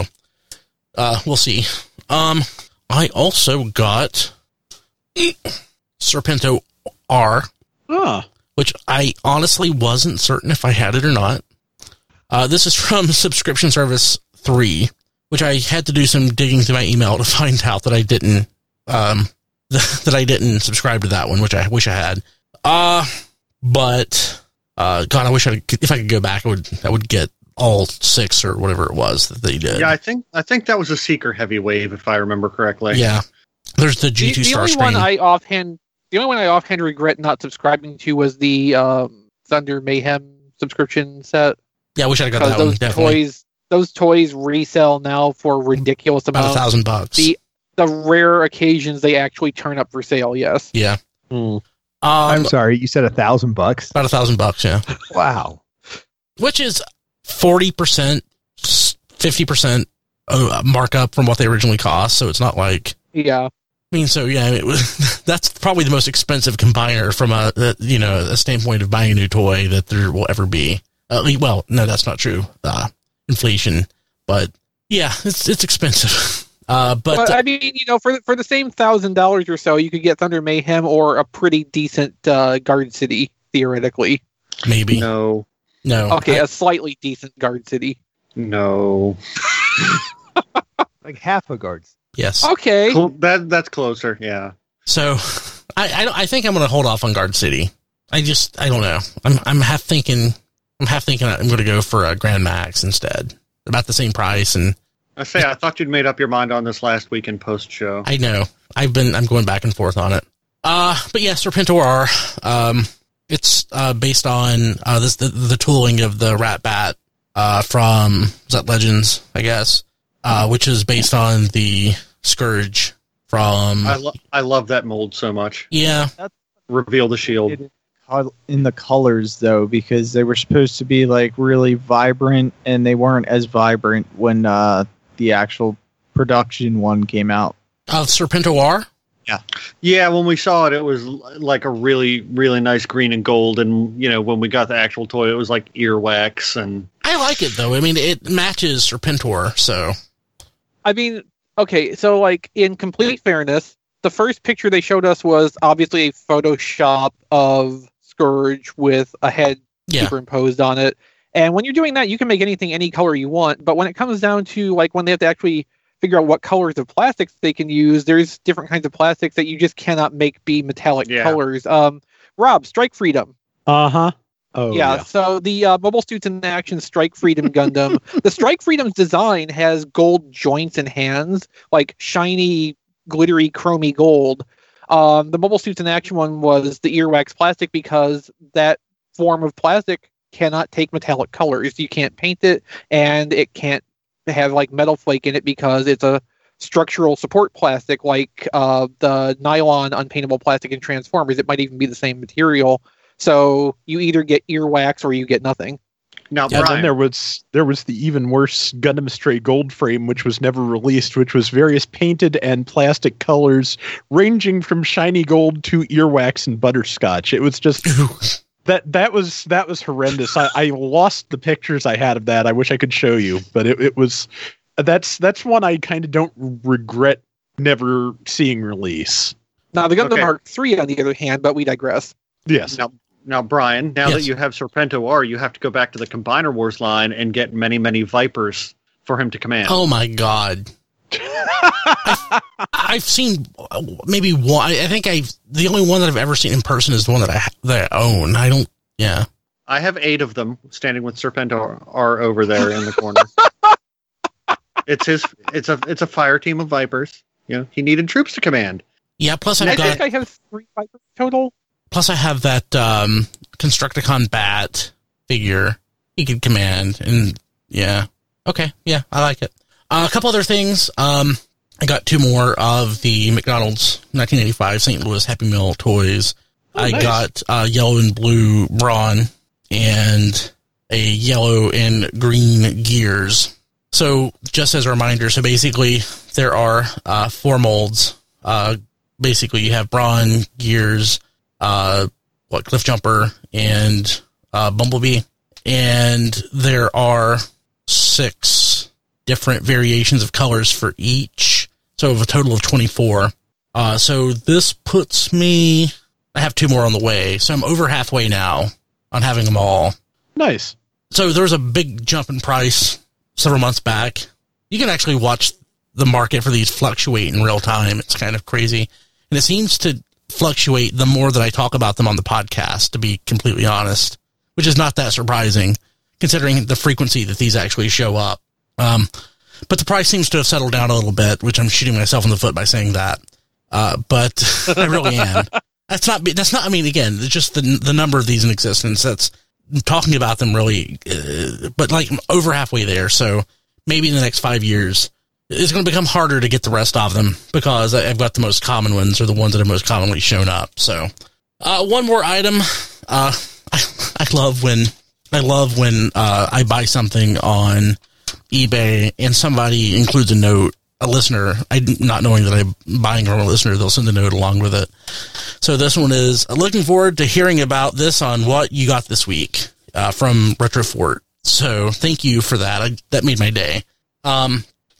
uh, we'll see. Um, I also got Serpento R, Ah, which I honestly wasn't certain if I had it or not. Uh, this is from subscription service three, which I had to do some digging through my email to find out that I didn't. Um, that I didn't subscribe to that one, which I wish I had. Uh, but, uh, God, I wish I could, if I could go back, I would, I would get all six or whatever it was that they did. yeah, I think I think that was a Seeker heavy wave, if I remember correctly. Yeah. There's the G two the, the Star only Screen. one I offhand, the only one I offhand regret not subscribing to was the um, Thunder Mayhem subscription set. Yeah, I wish I got Because that one, those definitely. toys, those toys resell now for ridiculous About a amounts. thousand bucks. The the rare occasions they actually turn up for sale. Yes. yeah. hmm. Um, I'm sorry, you said a thousand bucks. about a thousand bucks, yeah. Wow. Which is forty percent, fifty percent uh, markup from what they originally cost. So it's not like, Yeah. I mean, so yeah, it was, that's probably the most expensive combiner from a, a you know a standpoint of buying a new toy that there will ever be. Uh, well, no, that's not true. Uh, inflation, but yeah, it's it's expensive. Uh, but, But I mean, you know, for the, for the same thousand dollars or so, you could get Thunder Mayhem or a pretty decent uh, Guard City theoretically. maybe No, no. Okay, I- a slightly decent Guard City. no. Like half a guards. yes. Okay. Cl- that that's closer. Yeah. So, I, I I think I'm going to hold off on Guard City. I just I don't know. I'm I'm half thinking I'm half thinking I'm going to go for a Grand Max instead, about the same price. And I say I thought you'd made up your mind on this last week in post show. I know I've been I'm going back and forth on it. Uh, but yeah, Serpentor R. Um, it's uh based on uh this the, the tooling of the Rat Bat uh from is that Legends, I guess, uh which is based on the Scourge from I lo- I love that mold so much. yeah. Reveal the shield. It- in the colors though, because they were supposed to be like really vibrant, and they weren't as vibrant when uh, the actual production one came out. Of Serpentor R. Yeah, when we saw it, it was l- like a really, really nice green and gold. And, you know, when we got the actual toy, it was like earwax. And I like it though. I mean, it matches Serpentor, so I mean, okay, so like in complete fairness, the first picture they showed us was obviously a Photoshop of Scourge with a head yeah. superimposed on it. And when you're doing that, you can make anything any color you want. But when it comes down to like when they have to actually figure out what colors of plastics they can use, there's different kinds of plastics that you just cannot make be metallic Yeah. colors. Um, Rob, Strike Freedom. Uh huh. Oh yeah, yeah. so the uh, Mobile Suits in Action Strike Freedom Gundam, the Strike Freedom's design has gold joints and hands, like shiny, glittery, chromy gold. Um, the Mobile Suits in Action one was the earwax plastic because that form of plastic cannot take metallic colors. You can't paint it, and it can't have like metal flake in it because it's a structural support plastic like uh, the nylon unpaintable plastic in Transformers. It might even be the same material. So you either get earwax or you get nothing. now, Yeah, then Brian, there was there was the even worse Gundam Stray Gold frame, which was never released, which was various painted and plastic colors ranging from shiny gold to earwax and butterscotch. It was just that that was that was horrendous. I, I lost the pictures I had of that. I wish I could show you, but it, it was that's that's one I kind of don't regret never seeing release. Now the Gundam Okay. Mark three, on the other hand, but we digress. Yes. now, now, Brian, now that Yes. you have Serpentor R, you have to go back to the Combiner Wars line and get many, many Vipers for him to command. Oh my god. I've, I've seen uh, maybe one. I think I've the only one that I've ever seen in person is the one that I ha- that I own. I don't. Yeah. I have eight of them standing with Serpentor R over there in the corner. It's his. It's a. It's a fire team of Vipers. You know, he needed troops to command. Yeah. Plus I've I got. think I have three Vipers total. Plus I have that um, Constructicon Bat figure he could command, and yeah. Okay. Yeah, I like it. Uh, a couple other things. Um, I got two more of the McDonald's nineteen eighty-five Saint Louis Happy Meal toys. Oh, I nice. got uh, yellow and blue Brawn and a yellow and green Gears. So just as a reminder, so basically there are uh, four molds. Uh, basically you have Brawn, Gears, uh, what Cliff Jumper, and uh, Bumblebee. And there are six different variations of colors for each. So of a total of twenty-four. Uh, so this puts me, I have two more on the way. So I'm over halfway now on having them all. Nice. So there was a big jump in price several months back. You can actually watch the market for these fluctuate in real time. It's kind of crazy. And it seems to fluctuate the more that I talk about them on the podcast, to be completely honest, which is not that surprising considering the frequency that these actually show up. Um, but the price seems to have settled down a little bit, which I'm shooting myself in the foot by saying that. Uh, but I really am. That's not, that's not, I mean, again, it's just the, the number of these in existence. That's talking about them really, uh, but like I'm over halfway there. So maybe in the next five years, it's going to become harder to get the rest of them because I've got the most common ones or the ones that are most commonly shown up. So, uh, one more item. Uh, I, I love when, I love when, uh, I buy something on eBay and somebody includes a note, a listener, I not knowing that I'm buying from a listener, they'll send a note along with it. So this one is looking forward to hearing about this on what you got this week, uh, from Retrofort. So thank you for that. I, that made my day. Um,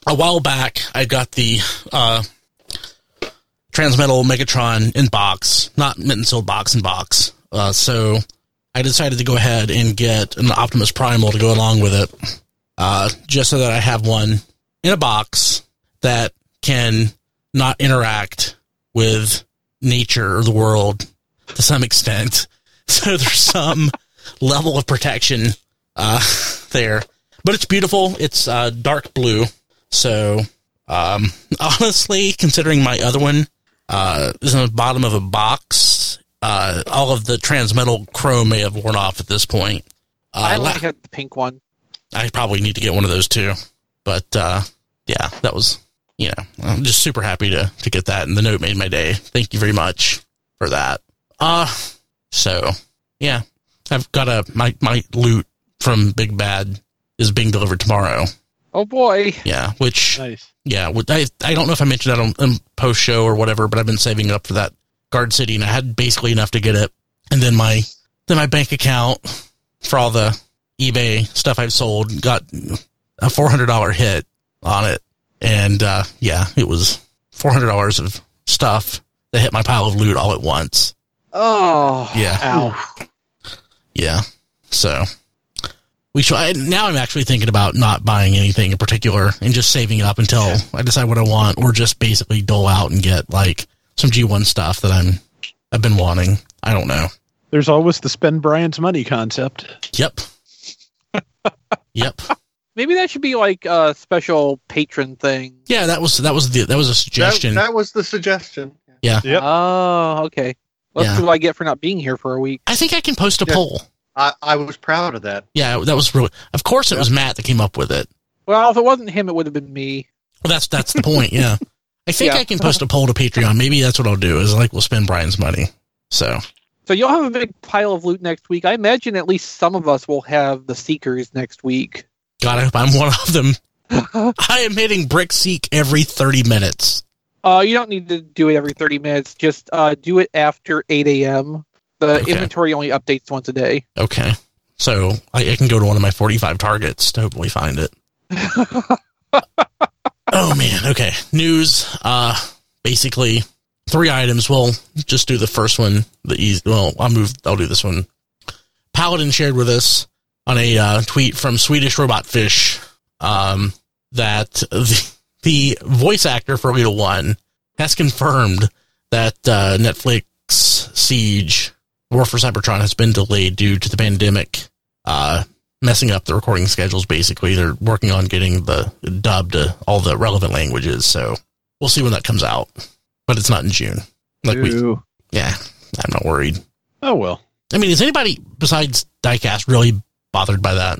a while back, I got the uh, Transmetal Megatron in box, not mint and sealed box in box. Uh, so I decided to go ahead and get an Optimus Primal to go along with it, uh, just so that I have one in a box that can not interact with nature or the world to some extent. So there's some level of protection uh, there. But it's beautiful. It's uh, dark blue. So um, honestly, considering my other one uh, is on the bottom of a box, uh, all of the Transmetal chrome may have worn off at this point. Uh, I only la- had the pink one. I probably need to get one of those too. But uh, yeah, that was, you know, I'm just super happy to, to get that. And the note made my day. Thank you very much for that. Uh, so yeah, I've got a, my, my loot from Big Bad is being delivered tomorrow. Oh boy. Yeah, which, Nice. yeah, I, I don't know if I mentioned that on, on post show or whatever, but I've been saving up for that Guard City, and I had basically enough to get it. And then my, then my bank account for all the eBay stuff I've sold got a four hundred dollars hit on it. And, uh, yeah, it was four hundred dollars of stuff that hit my pile of loot all at once. Oh. Yeah. Ow. Yeah. So we should, I, now I'm actually thinking about not buying anything in particular and just saving up until I decide what I want, or just basically dole out and get like some G one stuff that I'm, I've been wanting. I don't know. There's always the spend Brian's money concept. Yep. Yep. Maybe that should be like a special patron thing. Yeah, that was, that was the, that was a That, suggestion. that was the suggestion. Yeah. Yep. Oh, okay. That's Yeah. what I get for not being here for a week. I think I can post a Yeah. poll. I, I was proud of that. Yeah, that was really, of course it was Matt that came up with it. Well, if it wasn't him, it would have been me. Well, that's, that's the point. Yeah. I think Yeah. I can post a poll to Patreon. Maybe that's what I'll do, is like, we'll spend Brian's money. So So you'll have a big pile of loot next week. I imagine at least some of us will have the Seekers next week. God, I hope I'm one of them. I am hitting Brick Seek every thirty minutes. Uh, you don't need to do it every thirty minutes. Just uh, do it after eight a.m. The Okay. inventory only updates once a day. Okay. So I, I can go to one of my forty-five targets to hopefully find it. Oh, man. Okay. News. Uh, basically, three items. We'll just do the first one. The easy. Well, I'll move. I'll do this one. Paladin shared with us on a uh, tweet from Swedish Robot Fish um, that the, the voice actor for Lita One has confirmed that uh, Netflix Siege War for Cybertron has been delayed due to the pandemic uh, messing up the recording schedules. Basically, they're working on getting the dub to all the relevant languages, so we'll see when that comes out. But it's not in June. Like we, Ooh. yeah, I'm not worried. Oh, well. I mean, is anybody besides Diecast really bothered by that?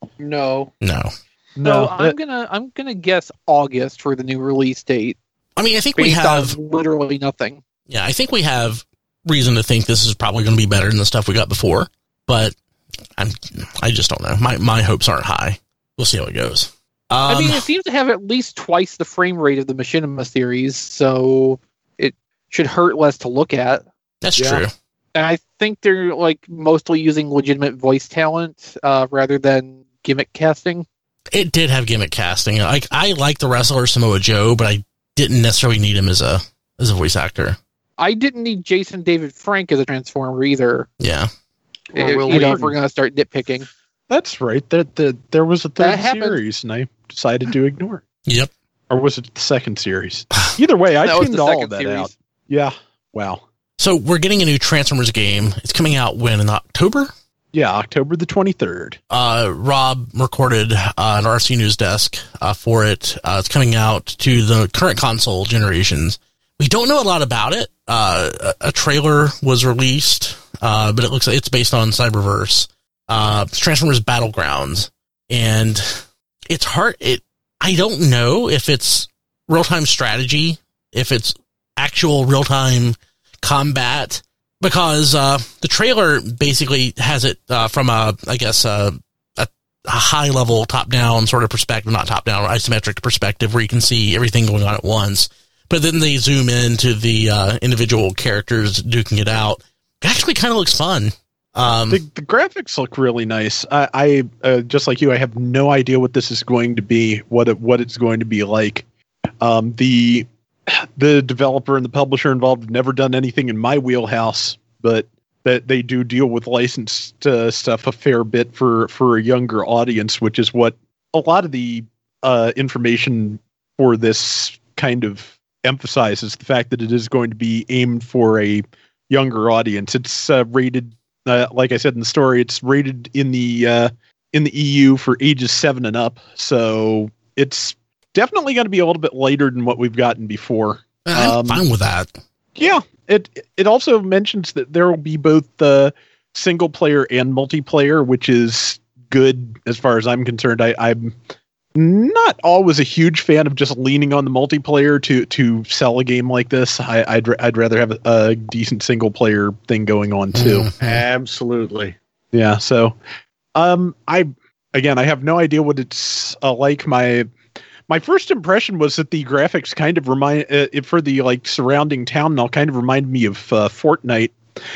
No. No. No, So I'm gonna I'm gonna guess August for the new release date. I mean, I think we Based have, on literally nothing. yeah, I think we have reason to think this is probably going to be better than the stuff we got before, but I'm, I just don't know. My, my hopes aren't high. We'll see how it goes. Um, I mean, it seems to have at least twice the frame rate of the Machinima series, so it should hurt less to look at. that's yeah. true. And I think they're like mostly using legitimate voice talent uh, rather than gimmick casting. It did have gimmick casting. Like, I like the wrestler Samoa Joe, but I didn't necessarily need him as a, as a voice actor. I didn't need Jason David Frank as a Transformer either. Yeah. Or If- Will you know, if Wheaton. we're gonna start nitpicking. That's right. That the, there was a That third happened. series, and I decided to ignore it. Yep. Or was it the second series? Either way, I That was tuned the all second of that series. out. Yeah. Wow. So we're getting a new Transformers game. It's coming out when, in October? Yeah, October the twenty-third. Uh, Rob recorded uh, an R C News Desk uh, for it. Uh, it's coming out to the current console generations. We don't know a lot about it. Uh, a, a trailer was released, uh, but it looks like it's based on Cyberverse. Uh, it's Transformers Battlegrounds, and it's hard. It I don't know if it's real time strategy, if it's actual real time combat. Because uh, the trailer basically has it uh, from a, I guess, uh, a, a high-level top-down sort of perspective, not top-down, or isometric perspective, where you can see everything going on at once. But then they zoom into the uh, individual characters duking it out. It actually kind of looks fun. Um, The, the graphics look really nice. I, I uh, just like you, I have no idea what this is going to be, what it, what it's going to be like. Um, the the developer and the publisher involved have never done anything in my wheelhouse, but that they do deal with licensed uh, stuff a fair bit for for a younger audience, which is what a lot of the uh, information for this kind of emphasizes, the fact that it is going to be aimed for a younger audience. It's uh, rated. Uh, like I said in the story, it's rated in the uh, in the E U for ages seven and up, so it's definitely going to be a little bit later than what we've gotten before. I'm Um, fine with that. Yeah, it it also mentions that there will be both the single player and multiplayer, which is good as far as I'm concerned. I, I'm not always a huge fan of just leaning on the multiplayer to to sell a game like this. I, I'd I'd rather have a, a decent single player thing going on too. Mhm. Absolutely. Yeah. So, um, I again, I have no idea what it's uh, like. My my first impression was that the graphics kind of remind uh, it for the like surrounding town and all kind of remind me of uh, Fortnite,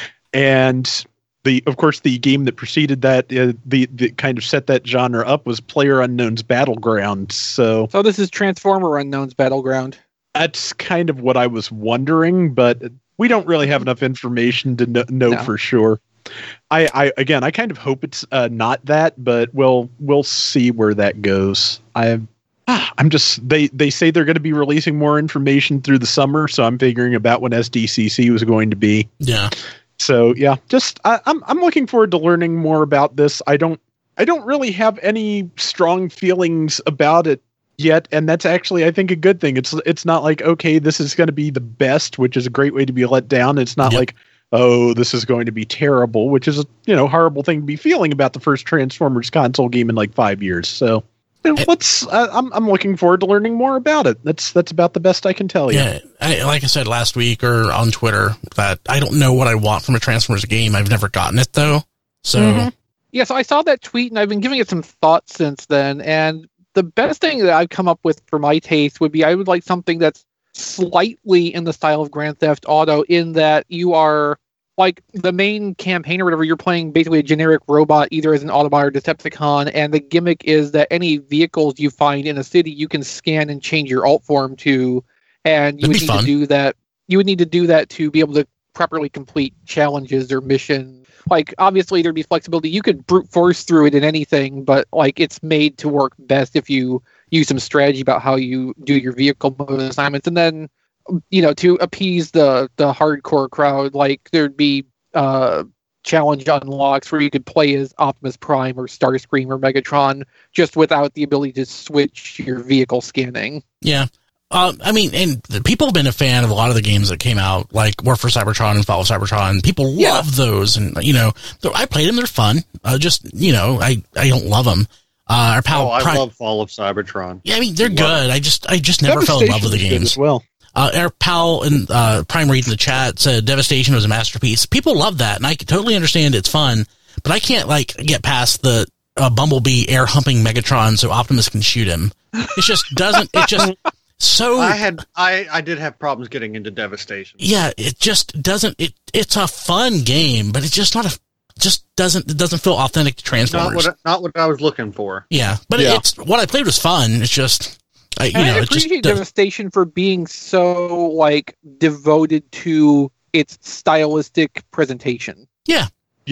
and the of course the game that preceded that uh, the the kind of set that genre up was PlayerUnknown's Battleground. So So this is Transformer Unknown's Battleground. that's kind of what I was wondering, but we don't really have enough information to kn- know No. for sure. I, I again, I kind of hope it's uh, not that, but we'll we'll see where that goes. I, I'm just they they say they're going to be releasing more information through the summer, so I'm figuring about when S D C C was going to be. Yeah. So yeah, just I, I'm I'm looking forward to learning more about this. I don't I don't really have any strong feelings about it yet, and that's actually I think a good thing. It's it's not like, okay, this is going to be the best, which is a great way to be let down. It's not Yep. like, oh, this is going to be terrible, which is a you know horrible thing to be feeling about the first Transformers console game in like five years. So you know, let's uh, I'm I'm looking forward to learning more about it. That's that's about the best I can tell you. Yeah, I, like I said last week or on Twitter, that I don't know what I want from a Transformers game. I've never gotten it though, so Mhm. Yeah, so I saw that tweet and I've been giving it some thought since then. And the best thing that I've come up with for my taste would be I would like something that's slightly in the style of Grand Theft Auto, in that you are like the main campaign or whatever, you're playing basically a generic robot, either as an Autobot or Decepticon, and the gimmick is that any vehicles you find in a city you can scan and change your alt form to, and you That'd would be need fun. to do that. You would need to do that to be able to properly complete challenges or missions. Like, obviously there'd be flexibility. You could brute force through it in anything, but like it's made to work best if you use some strategy about how you do your vehicle mode assignments. And then, you know, to appease the the hardcore crowd, like there'd be uh challenge unlocks where you could play as Optimus Prime or Starscream or Megatron, just without the ability to switch your vehicle scanning. yeah. Uh, I mean, and the people have been a fan of a lot of the games that came out, like War for Cybertron and Fall of Cybertron. People Yeah. love those, and you know, they're- I played them; they're fun. Uh, just you know, I I don't love them. Uh, our pal, Oh, I Prime- love Fall of Cybertron. yeah, I mean, they're love good. I just I just never fell in love with the Devastation is good games. as well. Uh, our pal and uh, Prime Read in the chat said Devastation was a masterpiece. People love that, and I can totally understand it's fun, but I can't like get past the uh, Bumblebee air humping Megatron so Optimus can shoot him. It just doesn't. It just so. I had I, I did have problems getting into Devastation. Yeah, it just doesn't. It it's a fun game, but it's just not a. Just doesn't. It doesn't feel authentic to Not Transformers. what not what I was looking for. yeah, but Yeah. it's what I played was fun. It's just. I, you And know, I it just appreciate does- Devastation for being so like devoted to its stylistic presentation. Yeah.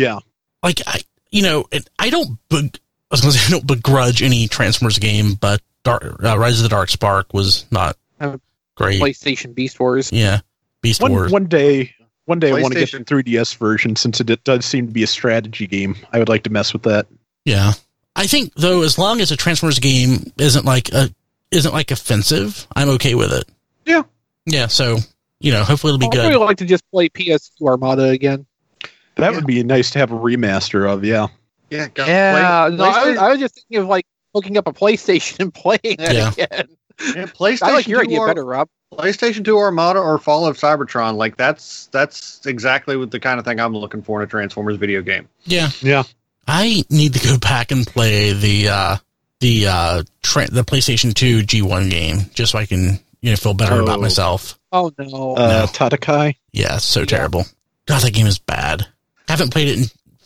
like I, you know, it, I don't. Beg- I was going to say I don't begrudge any Transformers game, but Dark, uh, Rise of the Dark Spark was not Uh, great. PlayStation Beast Wars. Yeah, Beast One Wars. one day, one day I want to get PlayStation. the three D S version, since it, it does seem to be a strategy game. I would like to mess with that. Yeah, I think though, as long as a Transformers game isn't like a isn't like offensive, I'm okay with it. Yeah. yeah. So you know, hopefully it'll be I'd good. really like to just play P S two Armada again. That Yeah. would be nice to have a remaster of. Yeah. Yeah, go- Yeah, play- no, I, was, PlayStation, I was just thinking of like hooking up a PlayStation and playing it Yeah. again. yeah, PlayStation I like your two idea Ar- better, Rob. PlayStation two Armada or Fall of Cybertron. Like that's that's exactly what the kind of thing I'm looking for in a Transformers video game. Yeah, Yeah. I need to go back and play the uh, the uh, tra- the PlayStation two G one game just so I can you know feel better about Oh. myself. Oh no. Uh, No. Tatakai. Yeah, it's so Yeah. terrible. God, that game is bad. Haven't played it in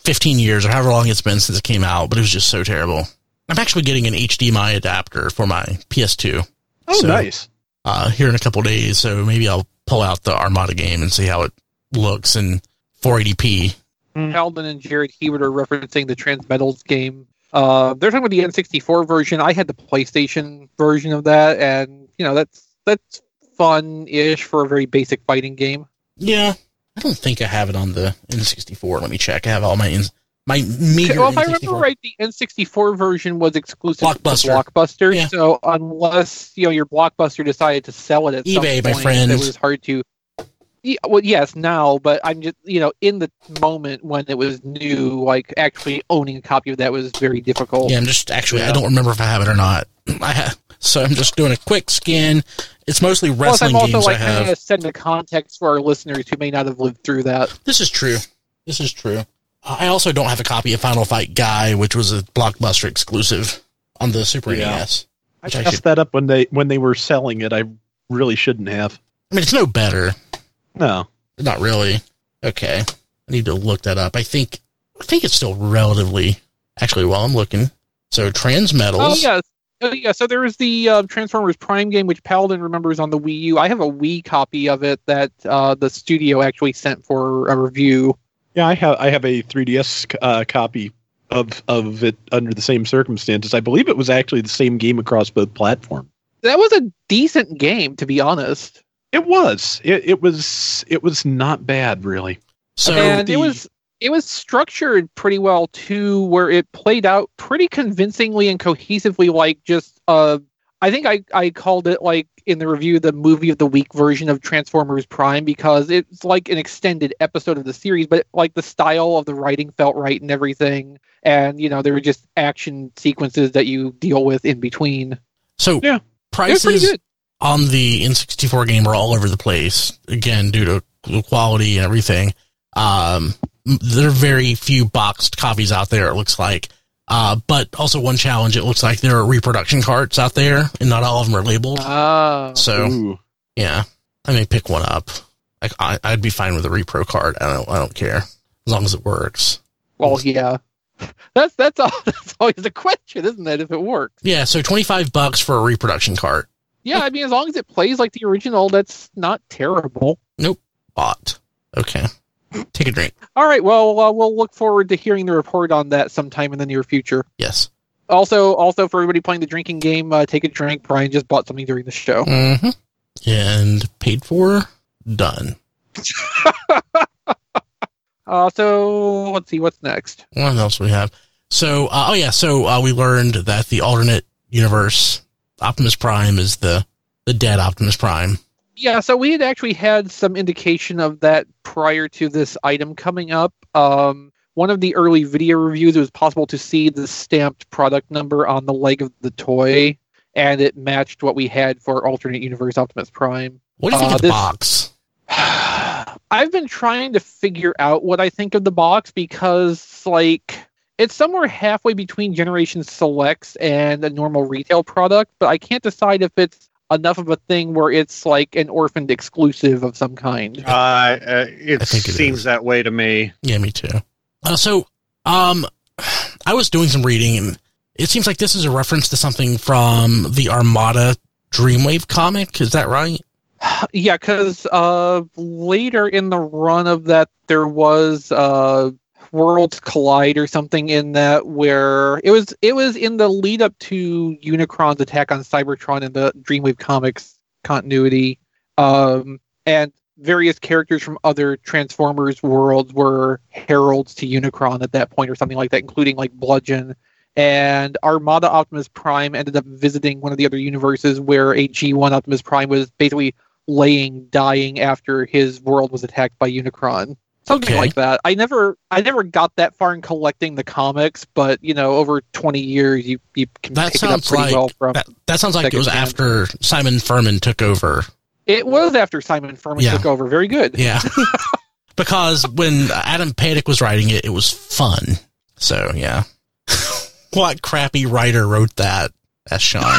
fifteen years or however long it's been since it came out, but it was just so terrible. I'm actually getting an H D M I adapter for my P S two. Oh, so, nice. Uh, here in a couple days, so maybe I'll pull out the Armada game and see how it looks in four eighty p. Alden and Jared Hebert are referencing the Transmetals game. Uh, they're talking about the N sixty-four version. I had the PlayStation version of that, and you know that's that's fun-ish for a very basic fighting game. Yeah, I don't think I have it on the N sixty-four. Let me check. I have all my in, my meager Well, if I N sixty-four. remember right, the N sixty-four version was exclusive Blockbuster. to Blockbuster. Yeah. So unless you know your Blockbuster decided to sell it at eBay, some my point, friend. it was hard to. Yeah, well, yes, now, but I'm just you know in the moment when it was new, like actually owning a copy of that was very difficult. Yeah, I'm just actually, I Yeah. don't remember if I have it or not. I have, so I'm just doing a quick scan. It's mostly Plus, wrestling I'm also games like I kind have. of setting the context for our listeners who may not have lived through that. This is true. This is true. I also don't have a copy of Final Fight Guy, which was a Blockbuster exclusive on the Super Yeah. N E S. I Which I messed should- that up when they when they were selling it. I really shouldn't have. I mean, it's no better. No. Not really. Okay. I need to look that up. I think I think it's still relatively, actually, while I'm looking. So Transmetals. Oh yes, oh, yeah. So there was the uh, Transformers Prime game, which Paladin remembers on the Wii U. I have a Wii copy of it that uh, the studio actually sent for a review. Yeah, I have I have a three D S uh, copy of of it under the same circumstances. I believe it was actually the same game across both platforms. That was a decent game, to be honest. It was. It, it was. It was not bad, really. So and the- it was it was structured pretty well too, where it played out pretty convincingly and cohesively, like just uh I think I, I called it, like in the review, the movie of the week version of Transformers Prime, because it's like an extended episode of the series, but like the style of the writing felt right and everything, and you know there were just action sequences that you deal with in between. So Yeah. It was pretty prices good. on the N sixty-four game are all over the place, again, due to the quality and everything. Um, there are very few boxed copies out there, it looks like. Uh, but also one challenge, it looks like there are reproduction carts out there, and not all of them are labeled. Ah, So, Ooh. yeah, I may pick one up. Like, I, I'd be fine with a repro cart. I don't, I don't care, as long as it works. well, yeah. That's that's all. That's always the question, isn't it? If it works. Yeah, so twenty-five bucks for a reproduction cart. Yeah, I mean, as long as it plays like the original, that's not terrible. Bought. Okay. Take a drink. All right, well, uh, we'll look forward to hearing the report on that sometime in the near future. Yes. Also, also for everybody playing the drinking game, uh, take a drink. Brian just bought something during the show. Mm-hmm. And paid for. Done. Uh, so let's see what's next. What else we have? So, uh, oh yeah, so uh, we learned that the alternate universe, Optimus Prime, is the, the dead Optimus Prime. Yeah, so we had actually had some indication of that prior to this item coming up. Um, one of the early video reviews, it was possible to see the stamped product number on the leg of the toy, and it matched what we had for alternate universe Optimus Prime. What do you think Uh, of the this- box? I've been trying to figure out what I think of the box because, like, it's somewhere halfway between Generation Selects and a normal retail product, but I can't decide if it's enough of a thing where it's like an orphaned exclusive of some kind. Uh, uh, it, I think it seems is. that way to me. Yeah, me too. Uh, so, um, I was doing some reading, and it seems like this is a reference to something from the Armada Dreamwave comic. Is that right? Yeah, because uh, later in the run of that, there was uh, Worlds Collide or something in that where it was it was in the lead up to Unicron's attack on Cybertron in the Dreamwave Comics continuity, um, and various characters from other Transformers worlds were heralds to Unicron at that point or something like that, including like Bludgeon. And Armada Optimus Prime ended up visiting one of the other universes where a G one Optimus Prime was basically laying, dying after his world was attacked by Unicron. Something Okay. like that. I never, I never got that far in collecting the comics, but you know, over twenty years, you you can That pick it up sounds pretty like well from. that, that sounds like it was secondhand. after Simon Furman took over. It was after Simon Furman Yeah. took over. Very good. Yeah. Because when Adam Paddock was writing it, it was fun. So, yeah. What crappy writer wrote that? That's Sean.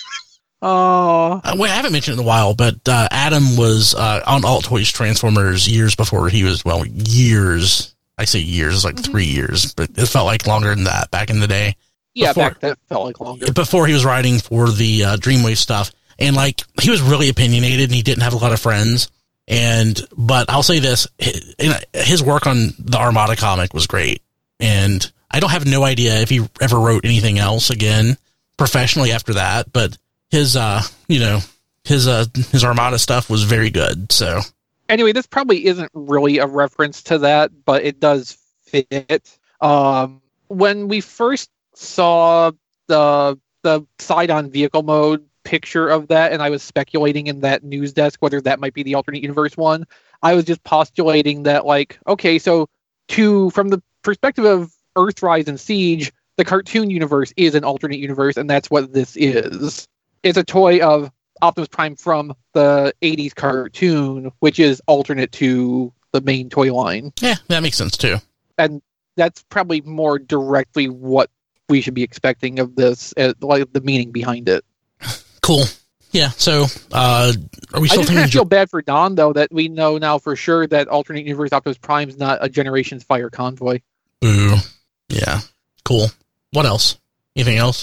Oh, Uh, wait, I haven't mentioned it in a while, but uh, Adam was uh, on Alt Toys Transformers years before he was, well, years I say years, it's like mm-hmm. three years, but it felt like longer than that back in the day. Yeah, before, back that felt like longer. Before he was writing for the uh, Dreamwave stuff. And like, he was really opinionated and he didn't have a lot of friends. And, but I'll say this, his work on the Armada comic was great. And I don't have no idea if he ever wrote anything else again professionally after that, but his, uh, you know, his, uh, his Armada stuff was very good. So anyway, this probably isn't really a reference to that, but it does fit. Um, when we first saw the, the side on vehicle mode picture of that, and I was speculating in that news desk whether that might be the alternate universe one, I was just postulating that, like, okay, so to from the perspective of Earthrise and Siege, the cartoon universe is an alternate universe, and that's what this is. It's a toy of Optimus Prime from the eighties cartoon, which is alternate to the main toy line. Yeah, that makes sense too. And that's probably more directly what we should be expecting of this, uh, like the meaning behind it. Cool. Yeah, so uh, are we still I just kind of feel bad for Don, though, that we know now for sure that alternate universe Optimus Prime's not a Generations Fire convoy. Ooh. Yeah. Cool. What else? Anything else?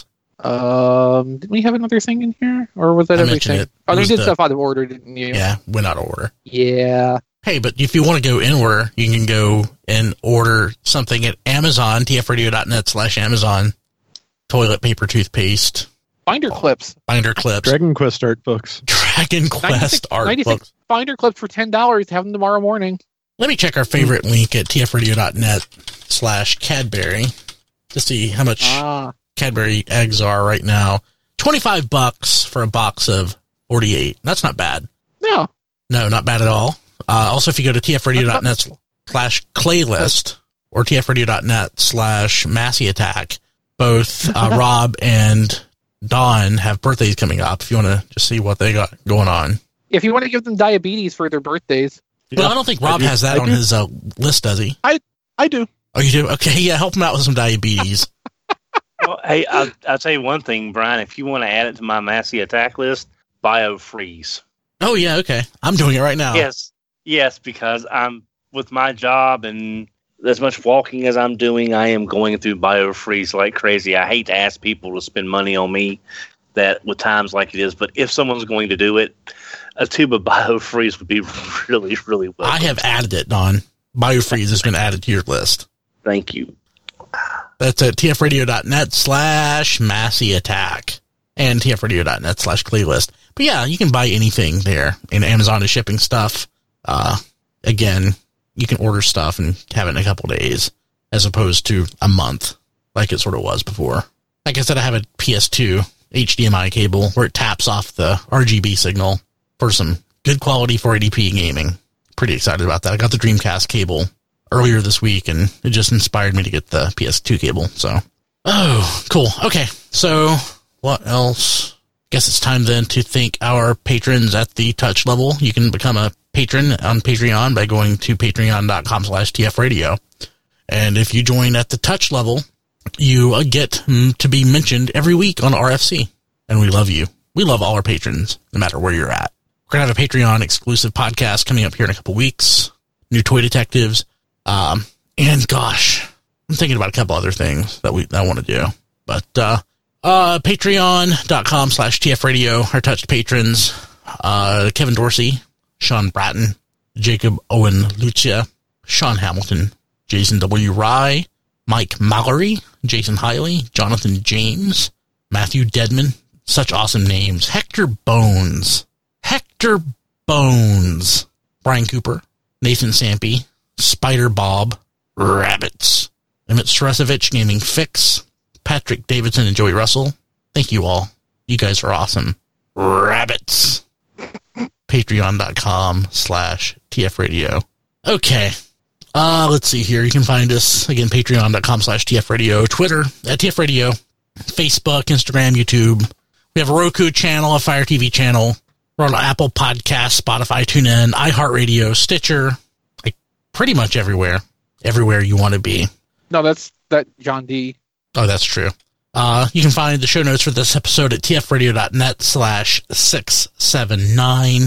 Um, did we have another thing in here? Or was that I everything? It. Oh, It we did the, stuff out of order, didn't you? Yeah, went out of order. Yeah. Hey, but if you want to go in order, you can go and order something at Amazon, tfradio.net slash Amazon. Toilet paper, toothpaste. Binder clips. Binder clips. Dragon Quest art books. Dragon Quest art books. Binder clips for ten dollars. Have them tomorrow morning. Let me check our favorite mm. link at tfradio.net slash Cadbury to see how much ah. Cadbury eggs are right now. twenty-five bucks for a box of forty-eight. That's not bad. No. No, not bad at all. Uh, also, if you go to tfradio.net slash Claylist or tfradio.net slash Massey Attack, both uh, Rob and Dawn have birthdays coming up. If you want to just see what they got going on. If you want to give them diabetes for their birthdays. Well, yeah, I don't think Rob has that I on do. his uh, list, does he? I I do. Oh, you do? Okay, yeah, help him out with some diabetes. Well, hey, I'll, I'll tell you one thing, Brian. If you want to add it to my Massey Attack list, BioFreeze. Oh, yeah, okay. I'm doing it right now. Yes, yes, because I'm with my job and as much walking as I'm doing, I am going through BioFreeze like crazy. I hate to ask people to spend money on me that with times like it is, but if someone's going to do it, a tube of BioFreeze would be really, really well. I have added it, Don. BioFreeze has been added to your list. Thank you. That's at tfradio.net slash Massey Attack and tfradio.net slash Claylist. But yeah, you can buy anything there, and Amazon is shipping stuff. Uh, again, you can order stuff and have it in a couple days as opposed to a month like it sort of was before. Like I said, I have a P S two H D M I cable where it taps off the R G B signal for some good quality four eighty p gaming. Pretty excited about that. I got the Dreamcast cable earlier this week and it just inspired me to get the P S two cable. So, oh, cool. Okay. So what else? Guess it's time then to thank our patrons at the touch level. You can become a patron on Patreon by going to patreon.com slash tfradio. And if you join at the touch level, you uh, get mm, to be mentioned every week on R F C. And we love you. We love all our patrons, no matter where you're at. We're going to have a Patreon exclusive podcast coming up here in a couple weeks. New Toy Detectives. Um, and gosh, I'm thinking about a couple other things that we that I want to do. But uh, uh, patreon.com slash tfradio, our touched patrons. Uh, Kevin Dorsey, Sean Bratton, Jacob Owen Lucia, Sean Hamilton, Jason W. Rye, Mike Mallory, Jason Hiley, Jonathan James, Matthew Deadman, such awesome names, Hector Bones, Hector Bones, Brian Cooper, Nathan Sampy, Spider Bob, Rabbits, Emmett Stresovich, Gaming Fix, Patrick Davidson, and Joey Russell. Thank you all. You guys are awesome. Rabbits. Patreon.com slash tfradio. Okay. Uh, let's see here. You can find us, again, patreon.com slash tfradio, Twitter at tfradio, Facebook, Instagram, YouTube. We have a Roku channel, a Fire T V channel. We're on Apple Podcasts, Spotify, TuneIn, iHeartRadio, Stitcher, like pretty much everywhere. Everywhere you want to be. No, that's that John D. Oh, that's true. Uh, you can find the show notes for this episode at tfradio.net slash 679.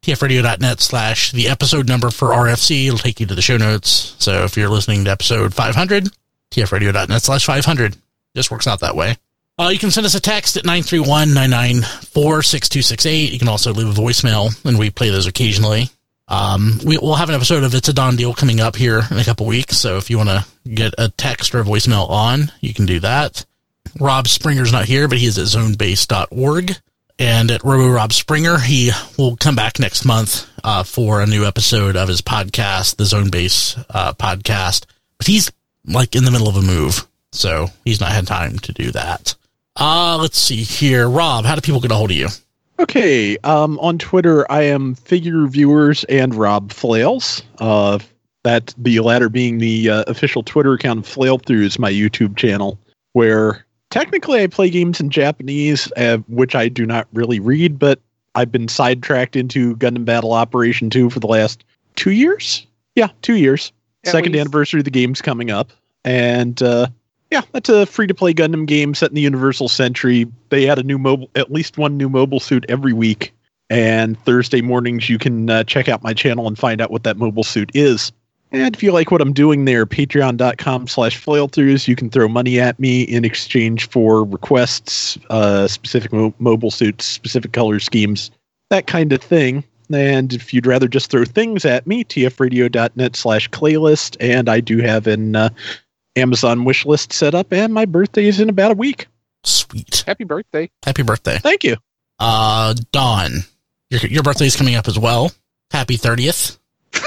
tfradio.net slash the episode number for R F C. It'll take you to the show notes. So if you're listening to episode five hundred, tfradio.net slash 500. Just works out that way. Uh, you can send us a text at nine three one, nine nine four, six two six eight. You can also leave a voicemail, and we play those occasionally. Um, we, we'll have an episode of It's a Don Deal coming up here in a couple weeks, so if you want to get a text or a voicemail on, you can do that. Rob Springer's not here, but he is at zone base dot org. And at Robo Rob Springer, he will come back next month uh, for a new episode of his podcast, the Zone Base uh, podcast. But he's like in the middle of a move, so he's not had time to do that. Uh, let's see here. Rob, how do people get a hold of you? Okay, um, on Twitter, I am Figure Reviewers and Rob Flails. Uh, that the latter being the uh, official Twitter account of Flail Through is my YouTube channel, where technically I play games in Japanese, uh, which I do not really read, but I've been sidetracked into Gundam Battle Operation two for the last two years. Yeah, two years. At Second least. anniversary of the game's coming up, and uh, yeah, that's a free-to-play Gundam game set in the Universal Century. They add a new mobile, at least one new mobile suit every week. And Thursday mornings, you can uh, check out my channel and find out what that mobile suit is. And if you like what I'm doing there, patreon.com slash flailthroughs, you can throw money at me in exchange for requests, uh, specific mo- mobile suits, specific color schemes, that kind of thing. And if you'd rather just throw things at me, tfradio.net slash playlist. And I do have an uh, Amazon wish list set up, and my birthday is in about a week. Sweet. Happy birthday. Happy birthday. Thank you. Uh, Dawn, your, your birthday's coming up as well. Happy thirtieth.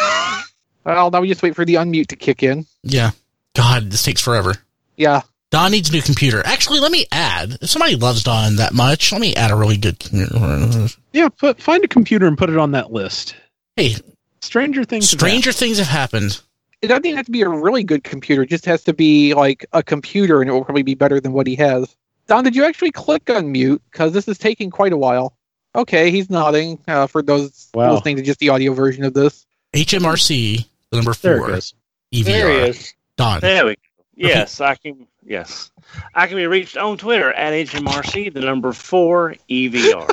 Well, now we just wait for the unmute to kick in. Yeah. God, this takes forever. Yeah. Dawn needs a new computer. Actually, let me add, if somebody loves Dawn that much, let me add a really good computer. Yeah, put, find a computer and put it on that list. Hey, Stranger things. have stranger things have happened. It doesn't even have to be a really good computer. It just has to be like a computer, and it will probably be better than what he has. Don, did you actually click on mute? Because this is taking quite a while. Okay, he's nodding uh, for those Wow. listening to just the audio version of this. H M R C, the number There it four. goes. E V R. There he is. Dawn. There we go. Yes, I can. Yes, I can be reached on Twitter at H M R C, the number four E V R.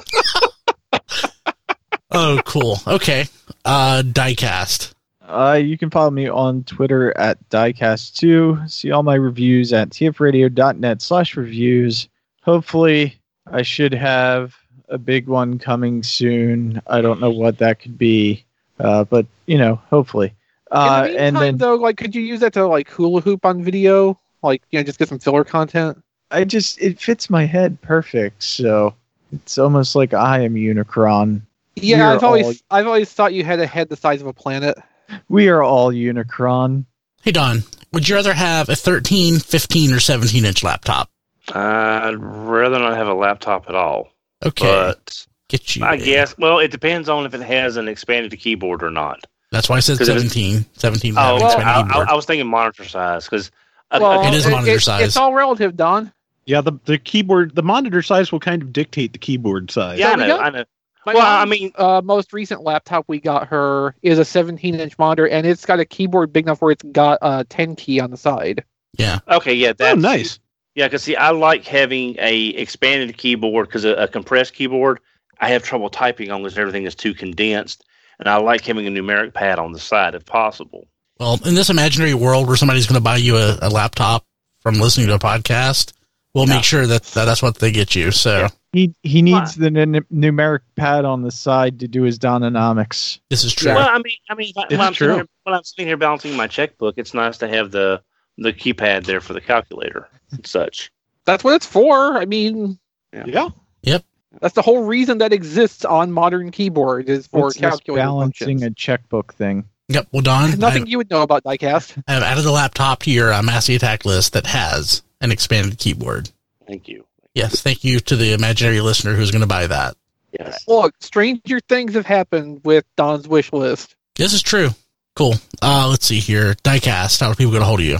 Oh, cool. Okay. Uh, Diecast. Uh, you can follow me on Twitter at diecast two. See all my reviews at tfradio.net slash reviews. Hopefully, I should have a big one coming soon. I don't know what that could be, uh, but, you know, hopefully. Uh, In the and meantime, then though, like, could you use that to like hula hoop on video? Like, you know, just get some filler content. I just, it fits my head perfect. So it's almost like I am Unicron. Yeah, We're I've always, all- I've always thought you had a head the size of a planet. We are all Unicron. Hey, Dawn, would you rather have a thirteen, fifteen, or seventeen inch laptop? I'd rather not have a laptop at all. Okay. But Get you. I there. guess, well, it depends on if it has an expanded keyboard or not. That's why I said 'Cause if it's- seventeen. seventeen. Oh, having well, expanded I, I, keyboard. I was thinking monitor size because Well, It is monitor size. It's all relative, Don. Yeah, the the keyboard, the monitor size will kind of dictate the keyboard size. yeah, I There we know, go. I know. My Well, I mom's, mean- uh, most recent laptop we got her is a seventeen inch monitor, and it's got a keyboard big enough where it's got a ten key on the side. yeah. Okay, yeah, Oh, that's nice. Yeah, because see, I like having a expanded keyboard because a, a compressed keyboard, I have trouble typing on because everything is too condensed, and I like having a numeric pad on the side if possible. Well, in this imaginary world where somebody's going to buy you a, a laptop from listening to a podcast, we'll Yeah. make sure that, that that's what they get you. So Yeah. He he needs the n- numeric pad on the side to do his Dononomics. this is true. Well, I mean, I mean, when It's I'm, sitting true. here, when I'm sitting here balancing my checkbook, it's nice to have the the keypad there for the calculator and such. That's what it's for. I mean, Yeah. that's the whole reason that exists on modern keyboard is for What's this calculator balancing functions. a checkbook thing? Yep. Well, Don, Nothing I've, you would know about diecast. I've added a laptop to your uh, Massey Attack list that has an expanded keyboard. Thank you. Yes. Thank you to the imaginary listener who's going to buy that. Yes. Look, stranger things have happened with Don's wish list. This is true. Cool. Uh, let's see here. Diecast. How do people get a hold of you?